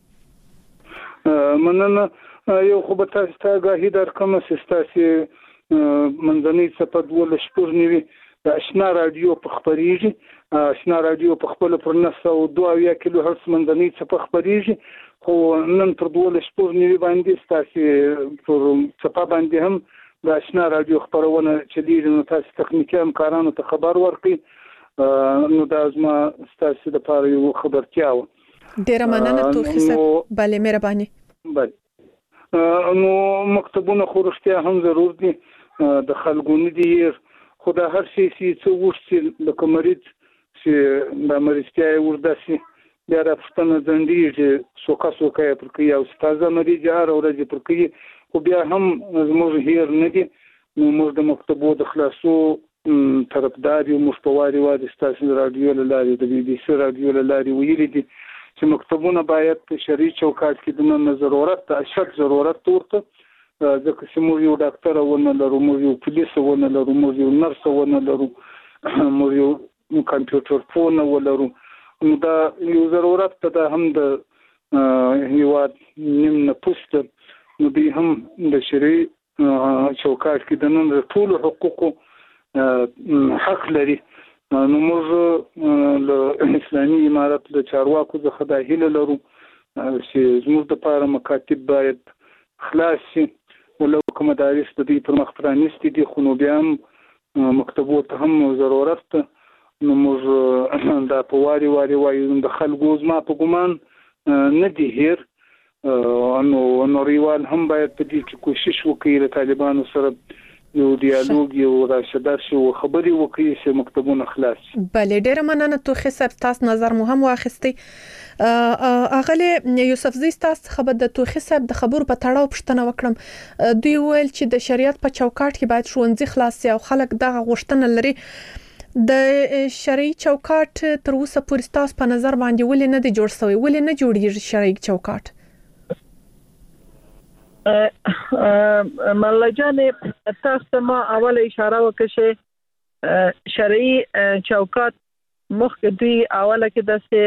[SPEAKER 7] مننه. یو خو به تاسو ته آګاهي درکړم چې ستاسې منځنۍ څپه دولس شپږ نوي د اشنا راډیو په خپرېږي. اشنا راډیو په خپله پر نهه سوه دوه اویا کیلو هرتز منځنۍ څپه خپرېږي. خو نن پر دولس شپږ نوي باندې ستاسې پر څپه باندې هم د اشنا راډیو خپرونه چلېږي. نو تاسو تخنیکي همکارانو ته خبر ورکړئ. نو دا زما ستاسې دپاره یو خبرتیا وه.
[SPEAKER 2] ډېره مننه توخي صاحب. بله مهرباني.
[SPEAKER 7] بله. نو مکتبونه خو رښتیا هم ضرور دي. د خلکو نه دي هېر خو دا هر شی چې څه وشي لکه مریض چې دا مریضتیا یې ورداسي بیا را پوښتنه ځنډېږي سوکه سوکه یې پر کوي او تازه مریض یې هره ورځ یې پر کوي خو بیا هم زموږ هېر نه دي. نو موږ د مکتبو د خلاصو طرفدار یو. موږ په وارې وارې ستاسو راډیو له لارې د بي بي سي راډیو له لارې ویلي دي چې مکتبونه باید په شرعي چوکاټ کې د نن ضرورت ته اشد ضرورت ورته ځکه چې موږ یو ډاکټر ونه لرو موږ یو پولیس ونه لرو موږ یو نرس ونه لرو موږ یو کمپیوټر پوه نه ولرو. نو دا یو ضرورت ته دا هم د هېواد نیم نفوس ته نو دوی هم د شرعي چوکاټ کې د نن د ټولو حقوقو حق لري. نو موږ له اسلامي امارت له چارواکو څخه دا هیله لرو چې زموږ دپاره مکاتب باید خلاص شي. ولو که مدارس د دوی پر مخ پرانیستي دي خو نو بیا هم مکتبو ته هم ضرورت ته. نو موږ دا په وارې وارې وایو د خلکو زما په ګمان نه دي هېر. نو نړیوال هم باید په دې کې کوشش وکړي له طالبانو سره یو ډیالوګ یو راشدار شو خبري وکړي چې مکتبونه خلاص.
[SPEAKER 2] بلې ډېر مننه توخي صاحب تاسو نظر مو هم واخیستي. اغلی یوسف زی تاسو خبر د توخي صاحب د خبرو په تړاو پښتنه وکړم. دوی ویل چې د شریعت په چوکاټ کې باید ښوونځي خلاص شي او خلک دغه غوښتنه لري. د شرعي چوکاټ تر اوسه پورې تاسو په نظر باندې ولې نه دی جوړ شوی، ولې نه جوړیږي شرعي چوکاټ؟
[SPEAKER 4] مله جانې تاسو ما اول اشاره وکړه شرعي چوکاټ مخکې دوی اوله کې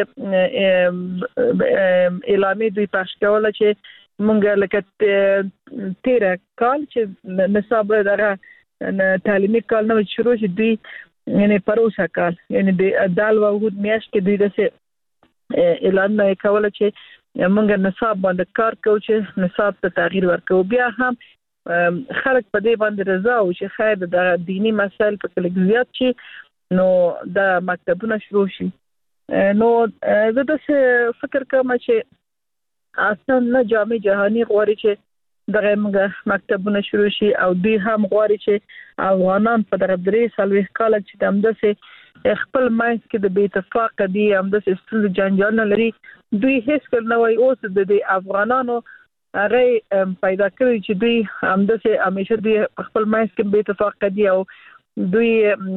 [SPEAKER 4] د اعلامي دوی پښ کوله چې مونږ لکه تیر کال چې نصاب دغه تعلیمي کال نو شروع شي دوی یعنی پروسه کال یعنی د دال وحود میاش کې دوی د اعلان نه کوله چې مونږ نصاب باندې کار کوو چې نصاب ته تغییر ورکو. بیا هم خلک په دې باندې رضا او چې خیر د دینی مسایل په کې زیات شي نو د مکتبونه شروع شي. نو زه د فکر کوم چې اصلا نه جامع جهانی غواړي چې دغه موږ مکتبونه شروع شي او دوی هم غواړي چې افغانان په دغه درې سالوي کال چې دمدسه خپل ماینس کې د بې اتفاق دي همدسه ستونزې جنجال نه لري. دوی هیڅ کله نه وایي اوس د افغانانو هغه پیدا کړی چې دوی همدسه همیشه دوی خپل ماینس کې بې اتفاق دي او دوی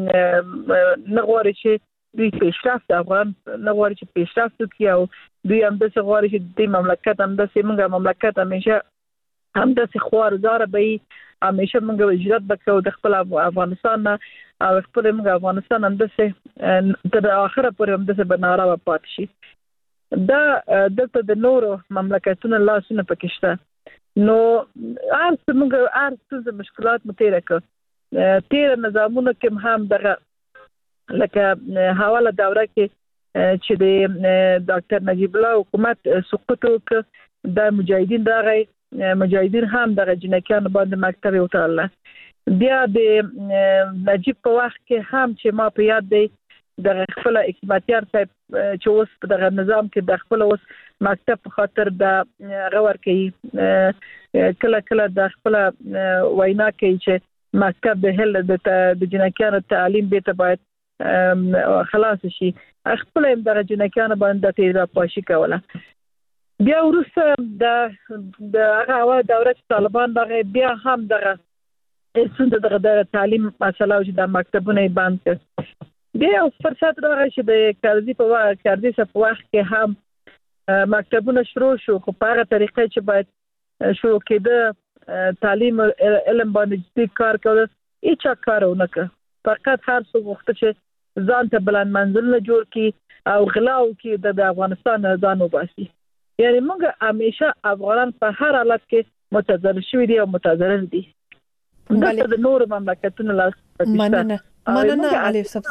[SPEAKER 4] نه غواړي چې دوی پیشرفت افغان نه غواړي چې پیشرفت وکړي او دوی همدسه غواړي چې د مملکت همدسه موږ مملکت همیشه همدسه خوارزار به همیشه موږ وجرات وکړو د خپل افغانستان او خپل موږ افغانستان همدسه تر اخره پورې همدسه بناره و پات شي. دا دلته د نورو مملکتونو لاسونه پکې شته نو ارڅ موږ ارڅ مشکلات متېره کړ تیر نظامونو کې هم دغه لکه حواله دوره کې چې د ډاکټر نجیب الله حکومت سقوط وکړ د مجاهدین دغه مجاهدین هم دغه جنکیان باندې مکتب وټاله. بیا د نجیب په وخت کې هم چې ما په یاد دی د خپل حکمتیار صاحب چې اوس په دغه نظام کې د خپل اوس مکتب په خاطر د غور کوي کله کله د خپل وینا کوي چې مکتب د هل د جنکیانو تعلیم به ته باید خلاص شي. خپل دغه جنکیانو باندې تیرا پاشي کوله. بیا وروسته د د هغه اول دوره طالبان دغه بیا هم دغه څنګه دغه د تعلیم مسله او د مکتبونه بند کړ. بیا فرصت راغی چې د کارزي په وخت کارزي په وخت کې هم مکتبونه شروع شو خو په هغه طریقه چې باید شروع کېده تعلیم علم باندې کار کول هیڅ کارونه نه فقط هر څه وخت چې ځان ته بلند منزل نه جوړ کی او غلاو کی د افغانستان ځان وباسي. یعنی موږ همیشه افغانان په هر حالت کې متضرر شوي دي او متضرر دي. دغه د نور مملکتونو لاس
[SPEAKER 2] مننه مننه علي یوسف.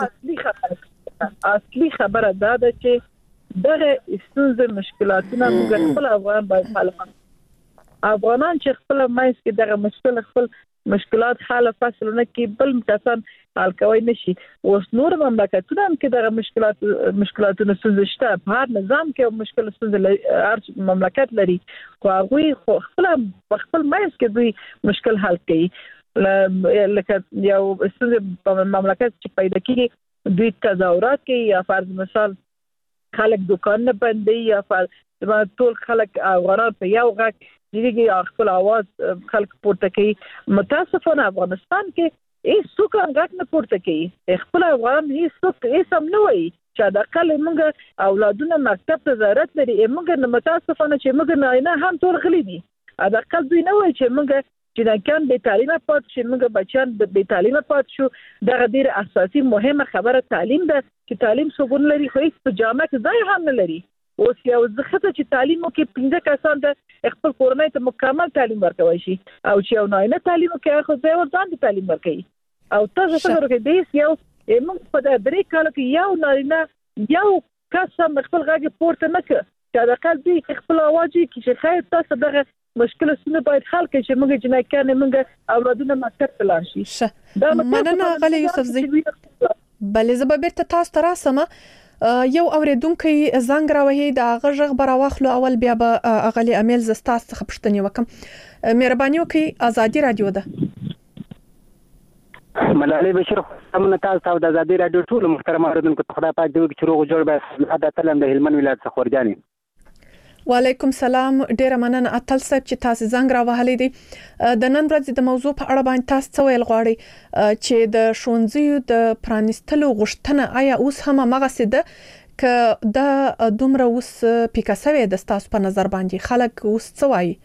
[SPEAKER 4] اصلي خبره دا ده چې دغه ستونزې مشکلاتونه موږ خپل افغان باید حل کړو. افغانان چې خپل مایس کې دغه مشکل خپل مشکلات حل فصلونه کې بل کسان حل کوي نشي. اوس نور مملکتونه هم کې دغه مشکلات مشکلاتونه ستونزې شته په هر نظام کې مشکل ستونزې هر مملکت لري خو هغه خپل خپل مایس کې دوی مشکل حل کوي. لکه یو ستونزې په مملکت چې پیدا کیږي دوی تظاهرات کوي یا فرض مثال خلک دکان نه بندي یا فرض ټول خلک افغانان په یو غږ دیږي خپل आवाज خلک پورته کوي. متاسفانه افغانستان کې هیڅ څوک غږ نه پورته کوي. خپل افغان هیڅ څوک هیڅ هم نه وایي چې د کله موږ اولادونه مکتب ته ضرورت لري. موږ متاسفانه چې موږ نه هم ټول غلي دي. دا کله دوی نه وایي چې موږ جنکان به تعلیمه پات شي موږ بچان به تعلیمه پات شو. دا ډیر اساسي مهمه خبره تعلیم ده چې تعلیم څوګون لري خو هیڅ په جامعه کې ځای هم نه لري. اوس یو ځخه چې تعلیم کې پنځه کسان د خپل کورنۍ ته مکمل تعلیم ورکوي شي او چې یو نه تعلیم کې خو ځای ورځان د تعلیم ورکوي او تاسو څنګه کې دیس یو موږ په درې کال کې یو نه یو کس هم خپل غږ پورته نه کړ چې دا کال دې خپل आवाज کې خیر تاسو دغه مشکل سونه باید حل کړي چې موږ جنکانه موږ اولادونه مکتب ته لاړ شي.
[SPEAKER 2] دا مننه غلی یوسف زی. بلې زه به بیرته تاسو ته راسم. یو اوریدونکو زنګ راوهي د غږ براواخلو اول بیا به غلی امیل زستا څخه پښتني وکم. مهرباني وکړئ ازادي رادیو ده.
[SPEAKER 8] ملالۍ بشیر سمونه تاسو د ازادي رادیو ټول محترم اوریدونکو ته خدای پاک دې چې روغ جوړ به د تلم د هلمند ولایت څخه ورجاني.
[SPEAKER 2] وعلیکم سلام، ډیره مننه اتل صاحب چې تاسو زنګ راوهلې دي. د نن ورځې د موضوع په اړه باندې تاسو څه ویل غواړئ چې د ښوونځیو د پرانیستلو غوښتنه آیا اوس هم هغه څه ک د دومره اوس پیکاسوي د تاسو په نظر باندې خلک اوس څه وایي؟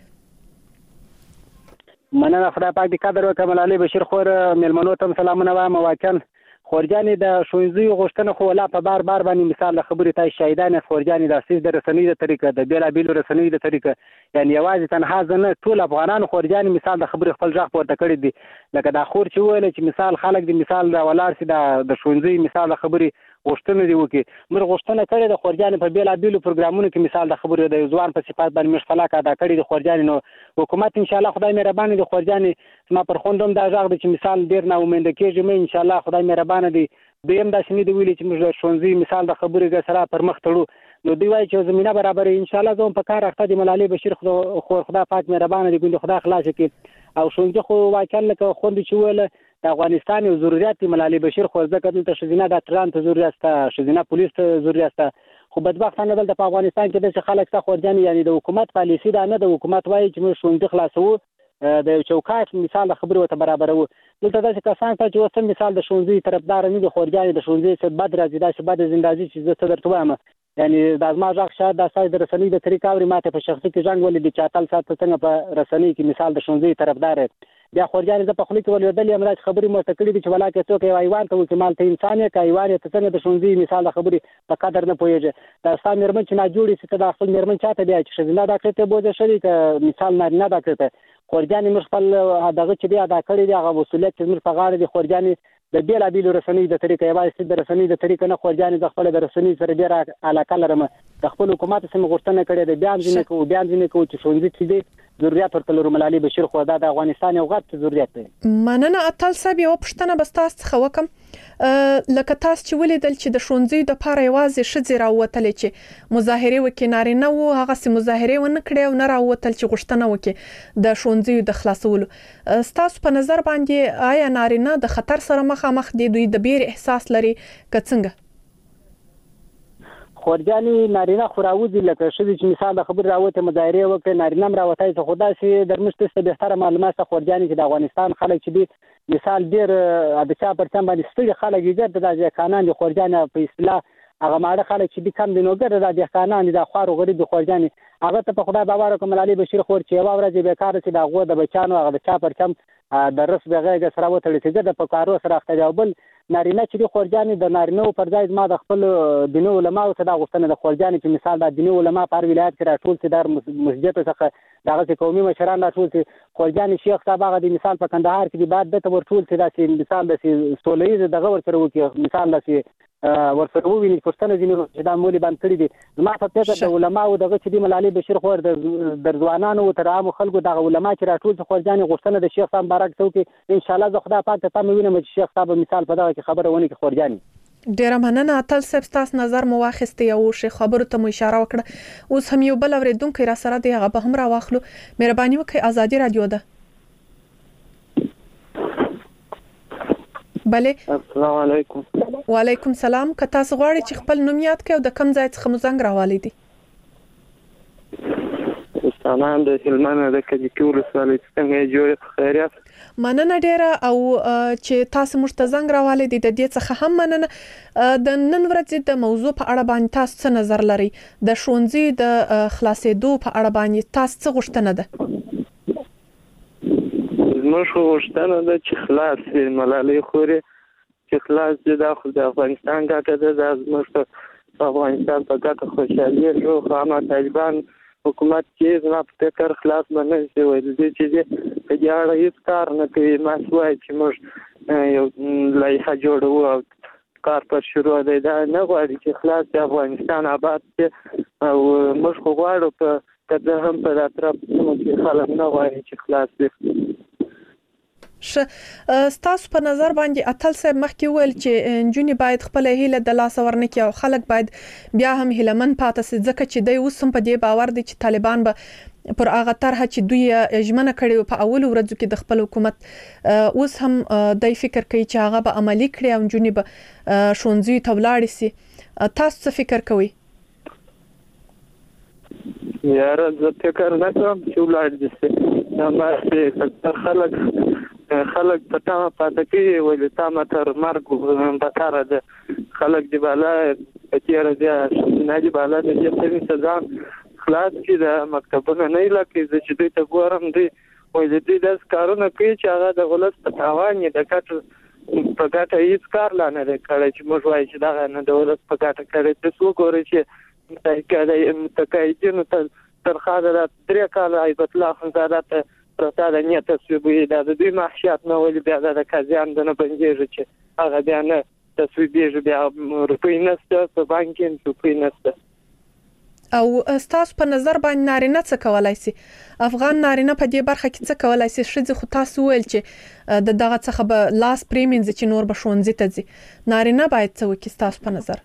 [SPEAKER 8] مننه خدای پاک دې قدر وکړي. ملالۍ بشیر خور مېلمنو ته سلامونه وایم. واقعا خورجانې د ښوونځیو غوښتنه خو لا په بار بار باندې مثال د خبرې تای شاهدانه خورجانې د اساس د رسنۍ د طریقه د بیلابیلو رسنۍ د طریقه یعنی یوازې تنها ځنه ټول افغانانو خورجانې مثال د خبرې خپل ځخ پورته کړی دي. لکه دا خور چې ویل چې مثال خلک د مثال د ولار سي د ښوونځي مثال د خبرې غوښتنه دی وکي موږ غوښتنه کړې د خورجانې په بیلابیلو پروګرامونو کې مثال د خبرې د ځوان په صفات باندې مشفلاک ادا کړی د خورجانې نو حکومت ان شاء الله خدای مهربان دی خورجانې ما پر خوندم دا ځاغ د چې مثال ډیر نه امید کېږي مې ان شاء الله خدای مهربان دی. دویم دا شنې دی ویلي چې موږ ښوونځي مثال د خبرې سره پر مخ تړو نو دی وایي چې زمينه برابرې ان شاء الله زوم په کار اخته دی. ملالۍ بشیر خو خدای پاک مهربان دی ګوند خدای خلاص کړي او ښوونځي خو واقعا لکه خوند چې ویل د افغانستان یو ضرورت دی. ملالۍ بشیر خو ځکه دلته شزینه ډاکټران ته ضرورت شته، شزینه پولیس ته ضرورت شته، خو بدبختانه دلته په افغانستان کې د خلک څخه خورجانې یعنی د حکومت پالیسي دا نه د حکومت وایي چې موږ ښوونځي خلاصو د چوکاټ مثال خبرې وته برابرو. دلته داسې کسان ته چې وسم مثال د ښوونځي طرفدار نه دي خورجانې د ښوونځي څخه بد راځي دا چې بد زندازي چې زه ته درته وایم یعنی د ازما ځخ شاید د اساس د رسنۍ د طریقې اوري ماته په شخصي کې ځنګ ولې د چاتل سات څنګه په رسنۍ کې مثال د ښوونځي طرفدار بیا خورجانې د په خلی کې ولېدل یم راځي خبرې مو ته کړې دي چې ولاکه څوک یو ایوان ته وکي مال ته انسان یې کا ایوان ته څنګه د ښوونځي مثال د خبرې په قدر نه پوهیږي. دا ستا مېرمن چې نه جوړي چې د خپل مېرمن چاته بیا چې ښځینه ډاکټر ته بوځه شوي که مثال نارینه ډاکټر ته خورجانې موږ خپل دغه چې دی ادا کړی دی هغه مسؤلیت چې موږ په غاړه دی. خورجانې د بیلابیلو رسنۍ د طریقې یوازې د رسنۍ د طریقې نه خورجانې د خپل د رسنۍ سره ډېره علاقه لرم د خپل حکومت سره غوښتنه کړې ده بیان ځینې کوو بیان ځینې کوو چې ښوونځي چې دی ضرورت ورته لرو. ملالۍ بشیر خو دا د افغانستان یو غټ ضرورت دی.
[SPEAKER 2] مننه اتل صاحب یو پښتنه بس تاسو څخه وکم لکه تاسو چې ولیدل چې د ښوونځي د پاره یوازې ښځې راووتلې چې مظاهره وکړي نارینه وو هغه سي مظاهره ونه کړې او نه راووتل چې غوښتنه وکړي د ښوونځي د خلاصولو. تاسو په نظر باندې آیا نارینه د خطر سره مخامخ دي دوی د بیر احساس لري که څنګه؟
[SPEAKER 8] خورجانې نارینه خو راوځي لکه ښځې چې مثال د خبرې راوته مظاهرې وکړي نارینه هم راوتی څه خو داسې درمشته څه بهتره معلومات څه خورجانې چې د افغانستان خلک چې دي مثال ډېر د چا پر چا باندې ستړي خلک یې ګرد د ځکانان دي خورجانې په اصطلاح هغه ماړه خلک چې دي کم دي نو ګرد د ځکانان دي د خوارو غریب دي خورجانې هغه ته په خدای باور وکړم. ملالۍ بشیر خور چې یوه ورځ بیکاره چې د هغو د بچیانو هغه د چا پر چم د رس بغیږه سره وتړي چې ګرد په کارو سره اخته دی. او بل نارینه چې دي خورجانې د نارینهو پر ځای زما د خپل دیني علماو څخه دا غوښتنه د خورجانې چې مثال د دیني علما په هر ولایت کې راټول شي د مسجد څخه دغه قومي مشران راټول شي. خورجانې شیخ صاحب هغه د مثال په کندهار کې دی بعد دته ورټول شي داسې مثال د سولهیز دغه ورسره وکړي مثال داسې ورسره وویني پښتنه ځینې چې دا مولي باندې کړي دي. زما په فکر د علماو دغه چې دی ملالۍ بشیر خور د ځوانانو تر عامو خلکو دغه علما چې راټول شي خورجانې غوښتنه د شیخ صاحب مبارک څوکي ان شاء الله زه خدای پاک ته تم وینم چې شیخ صاحب مثال په دغه کې خبره ونه کې خورجانې.
[SPEAKER 2] ډیره مننه اتل صاحب تاسو نظر مو واخیسته یو شی خبرو ته مو اشاره وکړه. اوس هم یو بل اوریدونکو را سره دی هغه به هم را واخلو. مهرباني وکړئ ازادي رادیو ده. بله
[SPEAKER 9] السلام علیکم.
[SPEAKER 2] وعلیکم سلام. که تاسو غواړئ چې خپل نوم یاد کړئ او د کم ځای څخه مو زنګ راوالي دي؟
[SPEAKER 9] استانان د هلمند د کجکي ولسوالۍ څنګه جوړ خیریت؟
[SPEAKER 2] مننه ډیره او چې تاسو موږ ته زنګ راوالي دي د دې څخه هم مننه. د نن ورځې د موضوع په اړه باندې تاسو څه نظر لرئ؟ د ښوونځي د خلاصېدو په اړه باندې تاسو څه غوښتنه ده؟
[SPEAKER 9] زموږ غوښتنه ده چې خلاص شي ملالۍ خورې چې خلاص دي دا خو د افغانستان ګټه ده دا زموږ په افغانستان په ګټه خوشحالي شو خو هغه طالبان حکومت چې زما په فکر خلاص به نه شي ویل دي چې په دې اړه هېڅ کار نه کوي. ما وایي چې موږ یو لایحه جوړوو او کار پر شروع دی دا نه غواړي چې خلاص د افغانستان آباد شي او موږ خو غواړو په که زه هم په اطراف کې خلک نه غواړي چې خلاص دي.
[SPEAKER 2] ش ستاسو په نظر باندې اتل صاحب مخکې ویل چې نجونې باید خپل هیله د لاس ورنکي او خلک باید بیا هم هیلمن پاتې سي ځکه چې دوی اوس هم په دې باور دي چې طالبان به پر هغه طرح چې دوی ژمنه کړې په اول ورځو کې د خپل حکومت اوس هم د فکر کوي چې هغه به عملی کړي او جونې به شونځي تولاړ سي. تاسو څه فکر کوئ؟
[SPEAKER 9] یاره زه فکر نه کوم چې ولاړ دي سي ما چې خلک خلک په تاسو پاتې کې ولې تاسو تر مرګ په تر ده خلک دی بالا چې راځي نه دی بالا د دې په ځان خلاص کې د مکتبونو نه لکه چې دوی ته ګورم دی ولې دوی د کارونه کوي چې هغه د غلط په تاوان د کټ په ګټه هیڅ کار لانه کړی چې موږ وایي چې دا نه د غلط په ګټه کړی چې څو ګوري چې متکای متکایدینو تر خاله درې کاله ایبت الله خنزاده پرتا د نیت تصویبي د دوی محشیات نه ولې بیا د کازیان د نه بنجېږي چې هغه بیا نه تصویبي بیا روپۍ نسته په بانک کې روپۍ نسته.
[SPEAKER 2] او تاسو په نظر باندې نارینه څه کولای شي؟ افغان نارینه په دې برخه کې څه کولای شي؟ شې خو تاسو ویل چې د دغه څخه به لاس پریمینز چې نور به شونځي ته ځي، نارینه باید څه وکړي تاسو په نظر؟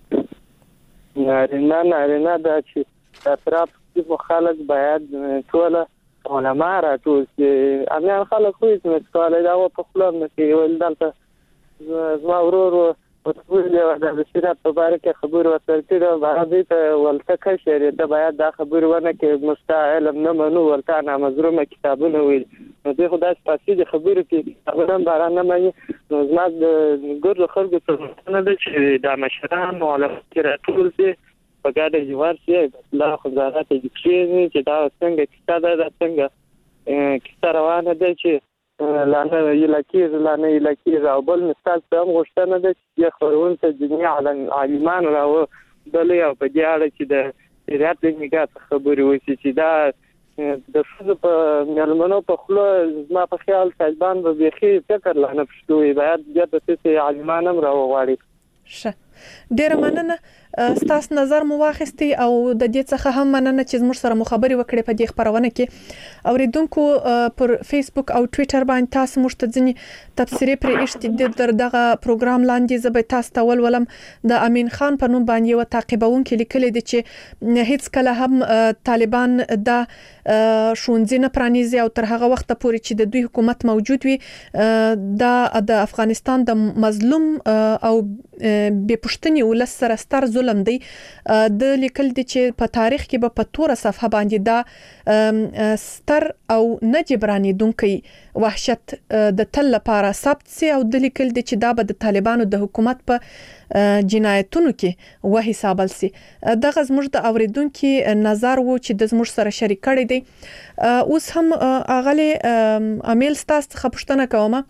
[SPEAKER 9] نارینه نارینه دا چې اطراف کې خلک باید ټول علما راټول چې امیان خلک خو هیڅ نه کولای دا په خپل نه کې ول دلته زما ورور وټول د شریعت په اړه کې خبر ورکړي دا باندې ته ولته شریعت ته باید دا خبر ونه کې مستعل نه منو ولته نه مزرومه کتابونه ویل نو دغه خدای سپاسي خبرو کې کتابونه باران نه مانی نو زما د ګور خلکو څخه نه د چې د مشران علماء راټول دي په ګډه جوار سي لا خدای ته دې چې دا څنګه کتابه دا څنګه کیسه روانه ده چې لانه یلکیز لانه یلکیز او بل مستاز په هم غوښتنه ده چې خورون ته دنیا عالمان راو بلې او په دې اړه چې د شریعت د نګات خبرې وسی چې دا د څه په ملمنو په خلو زما په خیال طالبان به بيخي فکر لانه پښتوي باید د دې عالمان هم راو غواړي.
[SPEAKER 2] شه ډیر مننه ستاسو نظر مو واخستي او د دې څخه هم مننه چې زموږ سره مخابري وکړي په دې خبرونه کې اوریدونکو پر فیسبوک او ټوئیټر باندې تاسو موږ ته ځنی تفسیری پر اشتي د دغه پروګرام لاندې زبې تاسو ته ولولم د امین خان په نوم باندې و تعقیبون کې لیکل دي چې هیڅ کله هم طالبان د شونځي نه پرانیزي او تر هغه وخت پورې چې د دوی حکومت موجود وي د د افغانستان د مظلوم او بې پښتني ولس سره ستر ظلم دی. د لیکل دي چې په تاریخ کې به په توره صفحه باندې دا ستر او نجبرانی دونکي وحشت د تل لپاره ثبت سي او د لیکل دي چې دا به د طالبانو د حکومت په جنایتونو کې و حسابل سي. دغه زموږ د اوریدونکو نظر وو چې د زموږ سره شریک کړي دي. اوس هم اغلی امیل ستاسو څخه پوښتنه کوم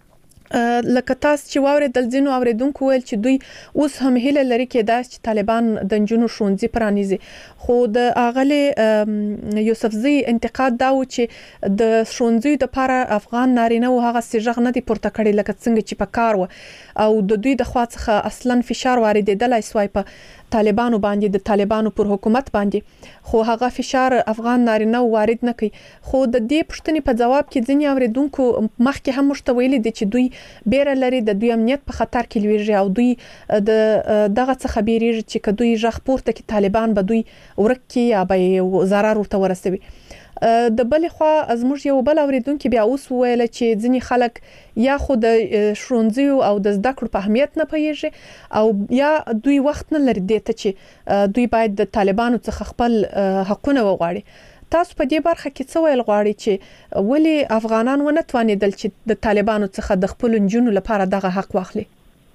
[SPEAKER 2] لکه تاسو چې واوري د ځینو اوریدونکو ویل چې دوی اوس هم هیله لري کې دا چې طالبان د جنونو شونځي پرانیزي، خو د اغلی یوسفزي انتقاد دا و چې د شونځي د لپاره افغان نارینه او هغه سیجغ نه دي پورته کړي لکه څنګه چې په کار و او د دوی د خوا څخه اصلا فشار واردېدلای سوای په طالبانو باندې د طالبانو پر حکومت باندې، خو هغه فشار افغان نارینه وارد نه کوي. خو د دې پښتنې په جواب کې ځینې اوریدونکو مخکې هم مشتویل دي چې دوی بیره لري د دوی امنیت په خطر کې لویږي او دوی د دغه څخه بیریږي چې کدوې ژغ پورته کې طالبان به دوی ورکي یا به zarar ورته ورسوي. د بل خو ازموږ یو بل اوریدونکو بیا اوس ویل چې ځینې خلک یا خو د شونځي او د زده کړو په اهمیت نه پوهیږي او یا دوی وخت نه لري دته چې دوی باید د طالبانو څخه خپل حقونه وغواړي. تاسو په دې برخه کې څه ویل غواړئ چې ولی افغانان ونه توانیدل چې د طالبانو څخه د خپل جنونو لپاره دغه حق واخلي؟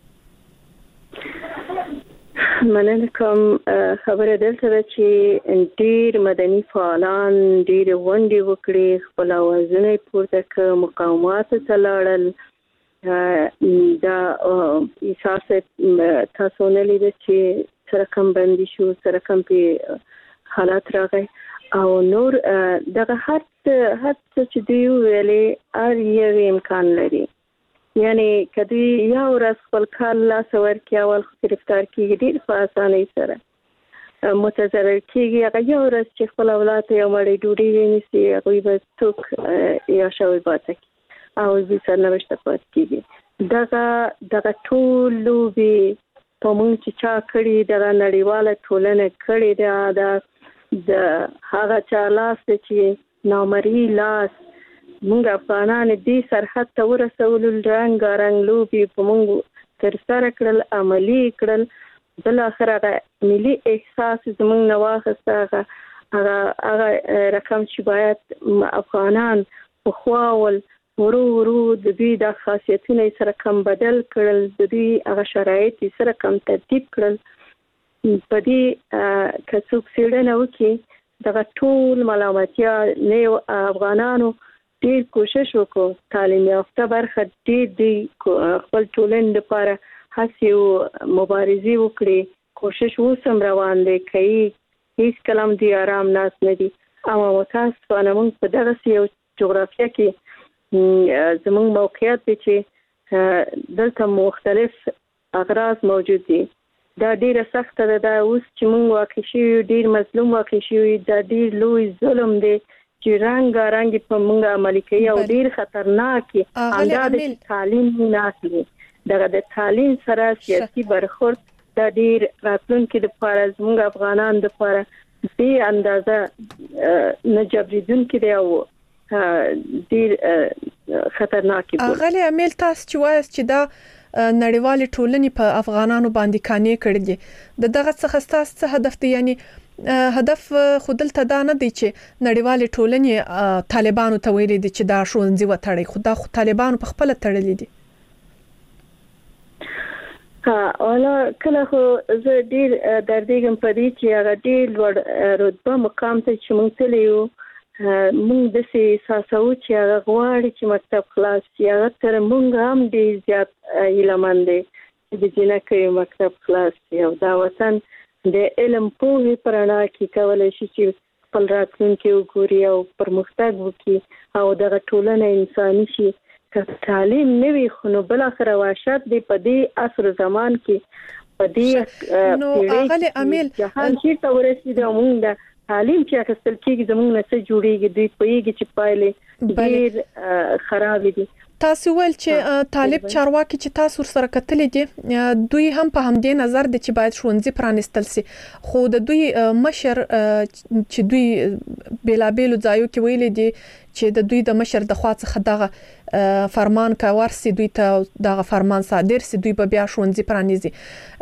[SPEAKER 3] مننه کوم. خبره دلته چې ډیر مدني فعالان ډیر ونډې وکړي، خپل اوازونه پورته کړ، مقاومات ته لاړل. دا احساس تاسو نه لید چې سره کم بندي شو، سره کم په حالات راغی او نور دغه هر هر څه چې دی ویلې ار یو امکان لري. یعنی کدی یا ورځ خپل کال لا سور کې اول گرفتار کیږي ډیر په اسانۍ سره متضرر کیږي، هغه یو ورځ چې خپل اولاد یو مړی ډوډۍ ونیسي هغه به څوک یا شوی باته او به سرنوشت پات کیږي. دغه دغه ټول لوبي په موږ چې چا کړی دغه نړیواله ټولنه کړی دا د د هغه چا لاس چې نامرئی لاس موږ افغانان دې سرحد ته ورسولو، رنګ رنګ لوبي په موږ تر سره کړل، عملی کړل. بل اخر هغه ملي احساس زموږ نه واخیسته، هغه هغه رقم چې باید افغانان په خواول ورو ورو د دوی د خاصیتونه سره کم بدل کړل، د دوی هغه شرایط سره کم ترتیب کړل. په دې که څوک څېړنه وکړي دغه ټول ملامتیا نه افغانانو ډېر کوشش وکړو، تعلیم یافته برخه ډېر دی خپل ټولنې لپاره هڅې او مبارزې وکړي، کوشش اوس هم روان دی، کوي هیڅ کلام دی آرام ناست نه دي. اما متاسفانه موږ په دغسې یو جغرافیه کې زموږ موقعیت دی چې دلته مختلف اغراض موجود دي. دا ډیره سخته ده، دا اوس چې موږ واقع شوي ډیر مظلوم واقع شوي، دا ډیر لوی ظلم دی چې رنګ رنګ په موږ عملي کوي او ډیر خطرناک دی. همدا د تعلیم نه اخلي، دغه د تعلیم سره سیاسي برخورد دا ډیر راتلونکي لپاره زموږ افغانان لپاره بې اندازه نه جبریدونکي دی او ډیر خطرناک دی.
[SPEAKER 2] اغلی امیل تاسو چې وایست چې دا نړیوال ټولنې په افغانانو باندې کانې کړې دي، د دغه څخه تاسو څه هدف دی؟ یعنی هدف خودلته دا نه دی چې نړیوال ټولنې طالبانو ته ویلي دي چې دا ښوونځي وتړي، خو دا خو طالبانو په خپل تړلي دي.
[SPEAKER 3] ها اولا کله خو زه ډیر دردېږم په دې چې هغه ډیر لوړ رتبه مقام ته چې موږ تللی یو، موږ داسې احساسوو چې هغه غواړي چې مکتب خلاص شي، هغه تر موږ هم ډېر زیات هیلهمند دی چې د جینکیو مکتب خلاص شي او دا وطن د علم پوهې په رڼا کې کولی شي چې خپل راتلونکی وګوري او پرمختګ وکړي او دغه ټولنه انساني شي. که تعلیم نه وي خو نو بالاخره وحشت دی په دې عصر زمان کې، په دې
[SPEAKER 2] نو اغلی امیل
[SPEAKER 3] جهان چېرته ورسېدي او موږ د تعلیم چې اخیستل کېږي زموږ نه څه جوړېږي، دوی پوهېږي چې پایلې ډېر خرابې دي.
[SPEAKER 2] تاسو ویل چې طالب چارواکي چې تاسو سره کتلې دي دوی هم په همدې نظر دي چې باید ښوونځي پرانستل سي، خو د دوی مشر چې دوی بیلابېلو ځایو کې ویلي دي چې د دوی د مشر د خوا څخه دغه فرمان کا ورسي، دوی ته دغه فرمان صادر سي، دوی به بیا ښوونځي پرانیزي.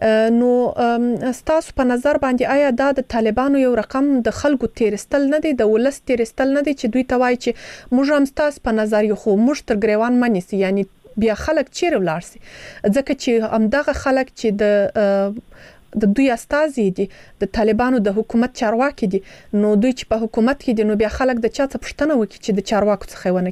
[SPEAKER 2] نو تاسو په نظر باندې آیا دا د طالبانو یو رقم د خلکو تیرستل نه دی، د ولس تیرستل نه دی چې دوی ته وایي چې موږ هم تاسو په نظر یو خو موږ تر ګریوان منیسي، یعنی بیا خلک چیرې ولاړ سي؟ ځکه چې همدغه خلک چې د د دوی استازي دي، د طالبانو د حکومت چارواکي دي، نو دوی چې په حکومت کې دي نو بیا خلک د چا څه پوښتنه وکړي چې د چارواکو څخه ونه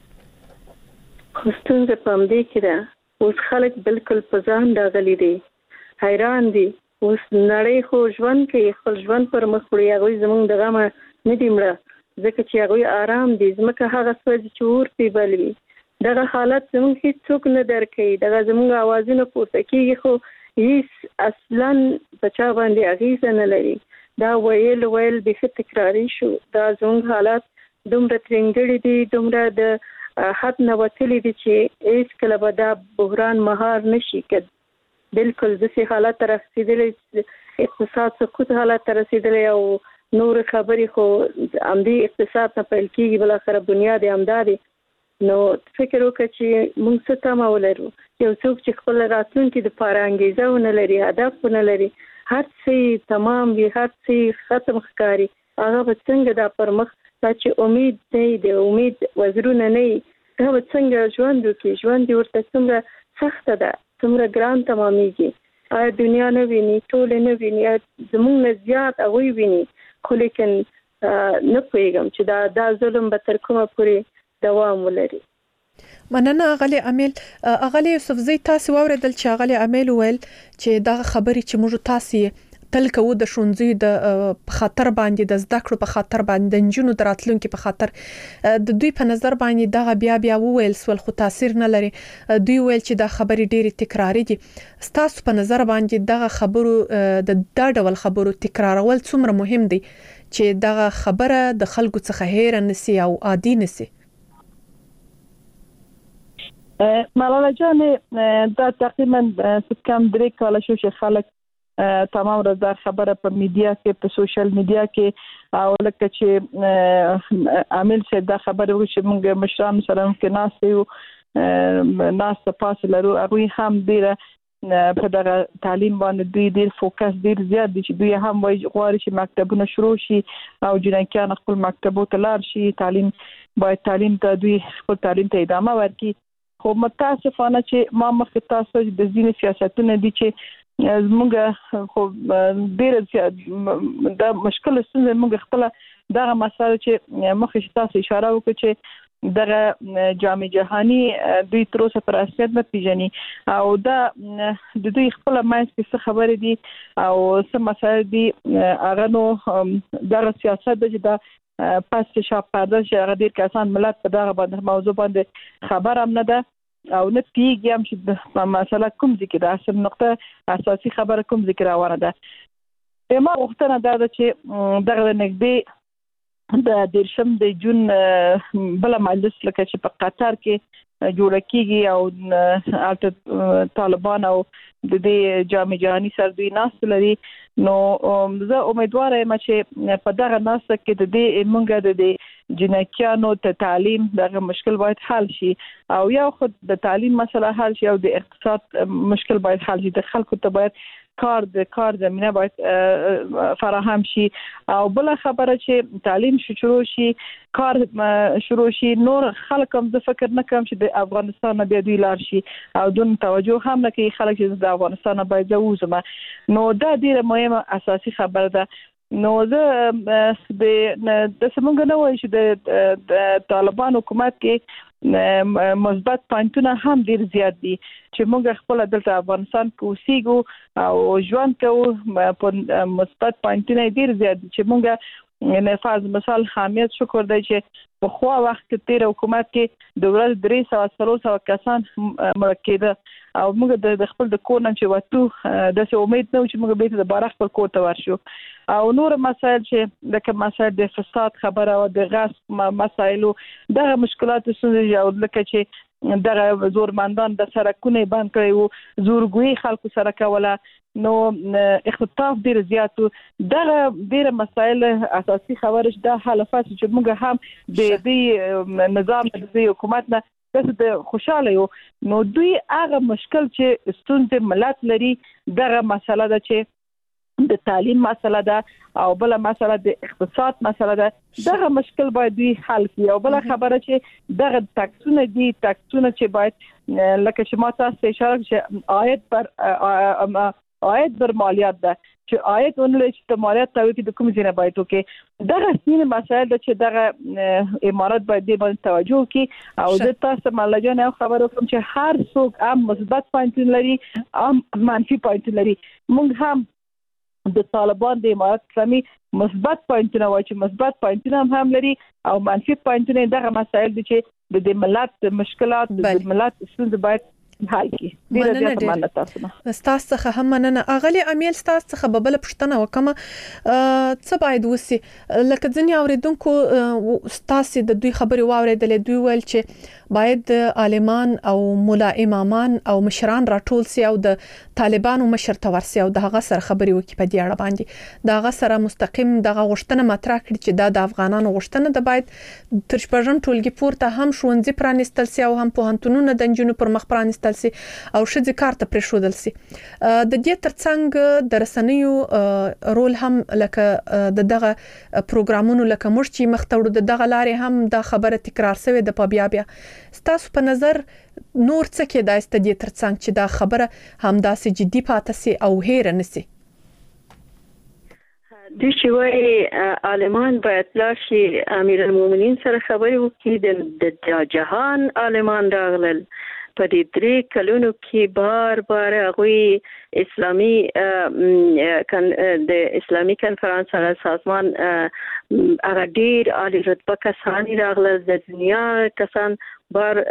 [SPEAKER 2] کړي؟
[SPEAKER 3] خو ستونزه په همدې کې ده، اوس خلک بالکل په ځان راغلي دي، حیران دي. اوس نړۍ خو ژوند کوي، خپل ژوند پر مخ وړي، هغوی زموږ د غمه نه دي مړه، ځکه چې هغوی آرام دي، ځمکه هغه سوځي چې اور پرې بل وي. دغه حالت زموږ هیڅوک نه درک کوي، دغه زموږ اوازونه پورته کېږي خو هیڅ اصلا په چا باندې اغیزه نه لري. دا ویل ویل به تکراری شو، دا زموږ حالات دومره ترنګړي دي، دومره د حد نه وتلي دي چې هیڅ کله به دا بحران مهار نشي کېدای. بالکل داسې حالت ته رسېدلی، اقتصاد سقوط حالت ته رسېدلی او نور خبرې خو همدې اقتصاد نه پیل کېږي، بالاخره بنیاد یې همدا دی. نو فکر وکړه چې موږ څه تمه ولرو، یو څوک چې خپل راتلونکي دپاره انګیزه ونه لري، هدف ونه لري، هر څه تمام وي، هر څه ختم ښکاري، هغه به څنګه دا پر مخ دا چې امید نه د امید وزرونه نه وي، دا به څنګه ژوند وکړي؟ ژوند یې ورته څومره سخته ده، څومره ګران تمامېږي. آیا دنیا نه ویني، ټولې نه ویني، زموږ نه زیات هغوی ویني، خو لیکن نه پوهېږم چې دا دا ظلم به تر کومه پورې دوام ولري.
[SPEAKER 2] مننه اغلی امیل. اغلی یوسفزۍ تاسو واوریدل چې اغلی امیل ویل چې دا خبرې چې موږ تاسو تل کوو د ښوونځیو د خاطر باندې، د زده کړو په خاطر باندې، د نجونو د راتلونکي په خاطر، د دوی په نظر باندې دغه بیا بیا وویل سول خو تاثیر نه لري. دوی ویل چې دا خبرې ډېرې تکراري دي. ستاسو په نظر باندې دغه خبرو د دا ډول خبرو تکرارول څومره مهم دی چې دغه خبره د خلکو څخه هېره نسی او عادي نسی؟
[SPEAKER 4] ملاله جان دا تقریبا کم درې کاله شو چې خلک تمام ورځ خبره په میډیا کې په سوشل میډیا کې او لکه چې عامل څه دا خبره وشي موږ مشران سره کې ناس یو ناس په پاس لرو هغه هم ډیره په دغه تعلیم باندې دوی ډیر فوکس ډیر زیات دي چې دوی هم وایي غواړي چې مکتبونه شروع شي او جنکیان خپل مکتبو ته لاړ شي تعلیم باید تعلیم ته دوی خپل تعلیم ته ادامه ورکړي خو متاسفانه چې ما مخکې تاسو د ځینې سیاستونه دي چې زموږ خو ډېر زیات دا مشکل ستونزه موږ خپل دغه مسله چې مخکې تاسو اشاره وکړه چې دغه جام جهانی دوی تر اوسه پر رسمیت نه پیژني او دا د دوی خپل ماینس کې څه خبرې دي او څه مسایل دي هغه نو دغه سیاست د دا پس شاپ پرده چې هغه ډېر کسان ملت په دغه باندې موضوع باندې خبر هم نه ده او نه پیږي هم چې په مسله کوم ذکر ده اصل نقطه اساسي خبره کوم ذکر روانه ده ما وختونه دا چې دغه نګدي د دیرشم د جون بل مجلس لکه چې په قطر کې جوړ کیږي او البته طالبان او د دې جام جهانی سره دوی ناس لري نو زه امیدوار یم چې په دغه ناس کې د دې مونږ د دې جنکیانو ته تعلیم دغه مشکل باید حل شي او یو خود د تعلیم مسله حل شي او د اقتصاد مشکل باید حل شي د خلکو ته باید کار د کار زمينه باید فراهم شي او بل خبره چې تعلیم شروع شي کار شروع شي نور خلک هم د فکر نه کوم چې د افغانستان بیا دوی لار شي او دون توجه هم نه کوي خلک چې د افغانستان باید وځم نو دا ډیره مهمه اساسي خبره ده نو زه د د سمونګ نه وای چې د طالبان حکومت کې مثبت پوینټونه هم ډیر زیات دي چې موږ خپل دلته افغانستان کې اوسېږو او ژوند کوو په مثبت پوینټونه ډیر زیات دي چې موږ نه فرض مثال حامیت شکر دی چې په خو وخت کې تیر حکومت کې د ورځ درې سوه څلور سوه کسان مړه کېده او موږ د خپل د کور نه چې وته د څه امید نه و چې موږ به د بارخ پر کور ته ورشو او نور مسایل چې لکه مسایل د فساد خبره او د غصب مسایل دغه مشکلات څنګه او لکه چې دغه زورمندان د سرکونه بند کړي وو زورګوي خلکو سره کوله نو اختطاف ډیر زیات دغه ډیر مسایل اساسي خبره ده حالفات چې موږ هم د دې نظام د حکومت نه د خوشاله یو نو دوی هغه مشکل چې ستونزې ملت لري دغه مسله ده چې د تعلیم مسله ده او بل مسله د اقتصاد مسله ده دغه مشکل باید دوی حل کړي او بل خبره چې دغه ټاکسونه دي ټاکسونه چې باید لکه چې ما تاسو اشاره چې عاید پر عاید بر مالیات ده چې عاید اونل چې مالیات تاوي کې د کوم ځای نه باید وکړي دغه سینه مسایل د چې دغه امارات باید د باندې توجه وکړي او د تاسو مالجان یو خبرو کوم چې هر څوک هم مثبت پوینټ لري هم منفي پوینټ لري موږ هم د طالبان د امارات اسلامي مثبت پوینټونه وایي چې مثبت پوینټونه هم لري او منفي پوینټونه دغه مسایل دي چې د ملت مشکلات د ملت څنګه باید حل کی ډیره زیاته مننه تاسو نه
[SPEAKER 2] تاسو څخه هم مننه اغلی امیل تاسو څخه ببل پښتنه وکم څه باید وسی لکه ځنی اوریدونکو تاسو د دوی خبري واوریدلې دوی ول چې باید عالمان او مولا امامان او مشران راټول سي او د طالبانو مشر تورسي او دغه سره خبري وکي په دې اړه باندې دغه سره مستقیم دغه غشتنه مطرح کړي چې د افغانانو غشتنه د باید تر شپږم ټولګي پورته هم شونځي پرانستل سي او هم پوهنتونونه د جنونو پر مخ پرانستل سي او شذ کارته پرېښودل سي د دې ترڅنګ د رسنیو رول هم لکه د دغه پروګرامونو لکه مرچی مختوړو د دغه لارې هم د خبره تکرار شوی د په بیا بیا ستاسو په نظر نور څه کې د استدی ترڅنګ چې دا خبره هم داسې جدي پاتې سي او هیر نه سي
[SPEAKER 3] د شوی عالمان باید لاشي امیر المؤمنین سره خبرې وکړي د جهان عالمان راغلل په دې درې کلونو کې بار بار هغه اسلامي د اسلامي کنفرانس سره سازمان هغه ډیر عالی رتبه کسان راغلل د دنیا کسان بار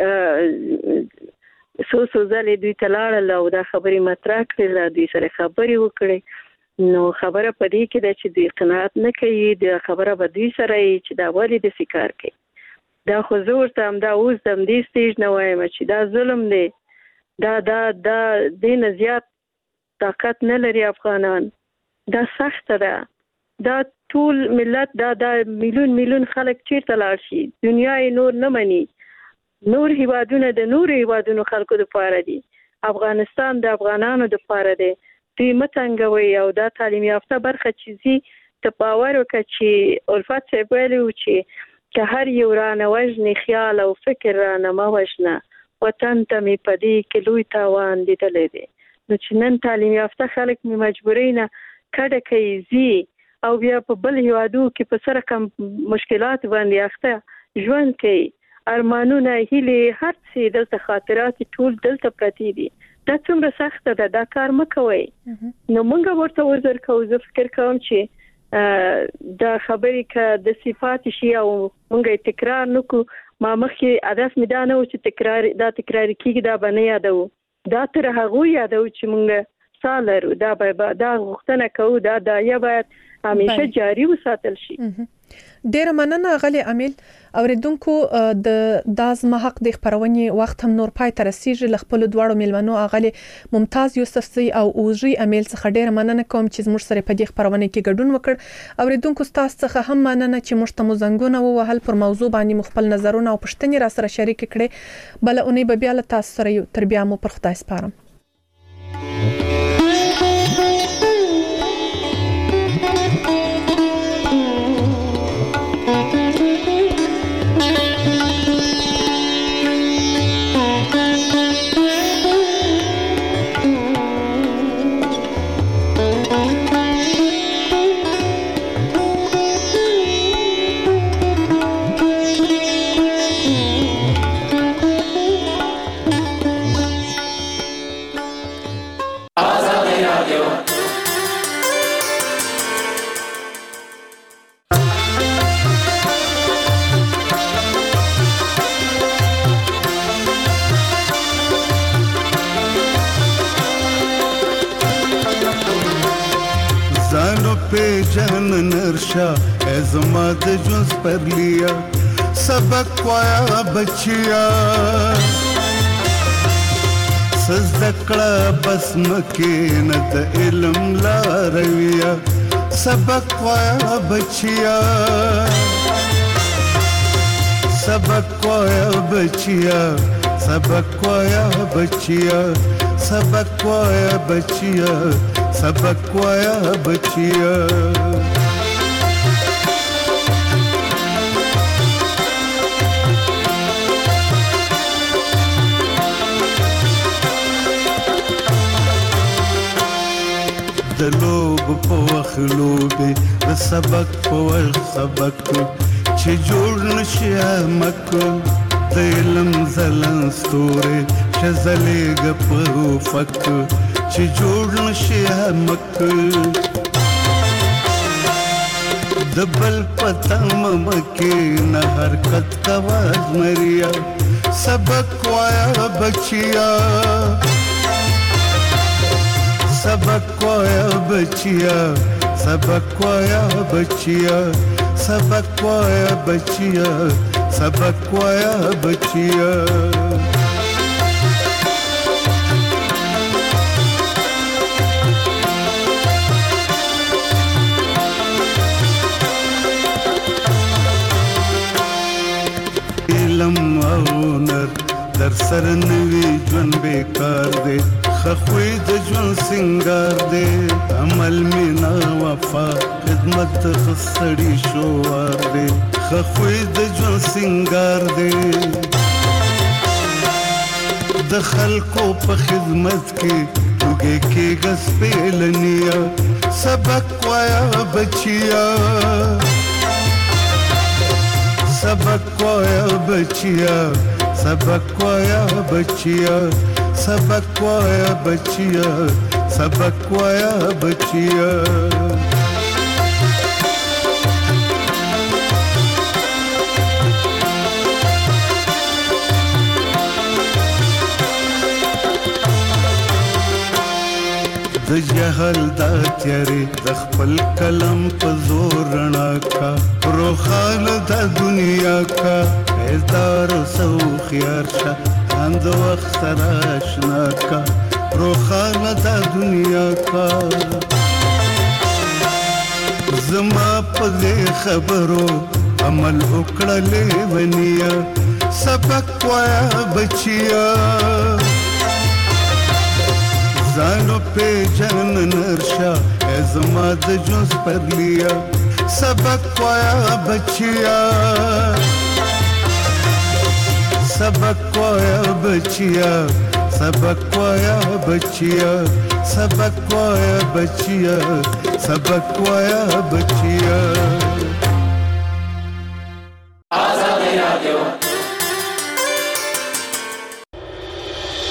[SPEAKER 3] سو سو ځلې دوی تلاړل او دا خبرې مطرح کړل دوی سره خبرې وکړي نو خبره پدې کې د چې د قناعت نه کوي د خبره به دوی سره چې دا ولې د فکر کوي دا خو زور تام دا اوس دم دې سټیج نه وایم چې دا ظلم دی دا دا دا دین زیات طاقت نه لري افغانان. دا سخت ده. دا ټول ملت دا د میلیون میلیون خلک چیرته لاړ شي، دنیا یې نور نه مني. نور هیوادونه د نور هیوادونو خلکو لپاره دي، افغانستان د افغانانو لپاره دی. دوی متنګوي او دا تعلیم یافته برخه چیزي ته باور وکړي چې الفت صاحب ویلي و چې که هر یو رانه وژني خیال او فکر رانه مه وژنه، وطن ته مې په دې کې لوی تاوان لیدلی دی. نو چې نن تعلیم یافته خلک مې مجبورۍ نه کډه کوي ځي او بیا په بل هیوادو کې په سره کم مشکلات باندې اخته ژوند کوي، ارمانونه هیلې هر څه دلته خاطرات ټول دلته پرتې دي. دا څومره سخته ده، دا کار مه کوئ. نو موږ ورته وزر کوو. زه فکر کوم چې دا خبرې که د صفات شي او موږ تکرار نکو، ما مخکې هدف مې دا نه و چې تکرار دا تکرار کیږي، دا به نه یادو، دا تر هغه یادو چې موږ سا لرو. دا به دا غوښتنه کوو، دا دایه باید همیشه جاری وساتل شي.
[SPEAKER 2] ډیره مننه غلی امیل. اوریدونکو د دازما حق د خبرونې وخت هم نور پای ته رسیږي. ل خپل دواړو میلمنو اغلی ممتاز یوسفزی او اوجی امیل څخه ډیره مننه کوم چې موږ سره په دې خبرونه کې ګډون وکړ. اوریدونکو تاسو څخه هم مننه چې موږ ته مزنګونه ووهل پر موضوع باندې مخبل نظرونه او پښتني را سره شریک کړي. بل اونۍ به بیا له تاسو سره یو تر بیا مو پر خدای سپارم.
[SPEAKER 10] नरशा ऐज़मा दे जुज़ पर लिया सबक वाया बचिया सज़दकड़ा बस्म के नद इल्म ला रविया सबक वाया बचिया सबक वाया बचिया सबक वाया बचिया सबक वाया बचिया सबक वाया बचिया د لوب په وخلوبه د سبق په سبق چې جوړ نشي مک د علم زلن ستوره شزلېګ په فک چې جوړ نشي مک د بل پتم مکه نه حرکت کواز مریا سبق وایا بچیا सबक वाया बचिया सबक वाया बचिया सबक वाया बचिया सबक वाया बचिया इल्म औनर در سر نوی جون بیکار دے خخوی د جون سنگار دے عمل مینا وفا خدمت خسڑی شوار دے خخوی د جون سنگار دے د خلقو په خدمت کې توګه کې غس پیلنیا سبق وایا بچیا سبق وایا بچیا सबक वाया बचिया सबक वाया बचिया सबक वाया बचिया د جهل دا تیارې د خپل کلم په زور رڼا کا روخان د دنیا کا هزار سو خيار شا اند وخت سره آشنا کا روخانه دا دنیا کا زما په خبرو عمل وکړه لیونیا سبق وایا بچیا زانو په جن نرشا زما د جوز پر لیا سبق وایا بچیا سبق وایا بچیا سبق وایا بچیا سبق وایا بچیا سبق وایا بچیا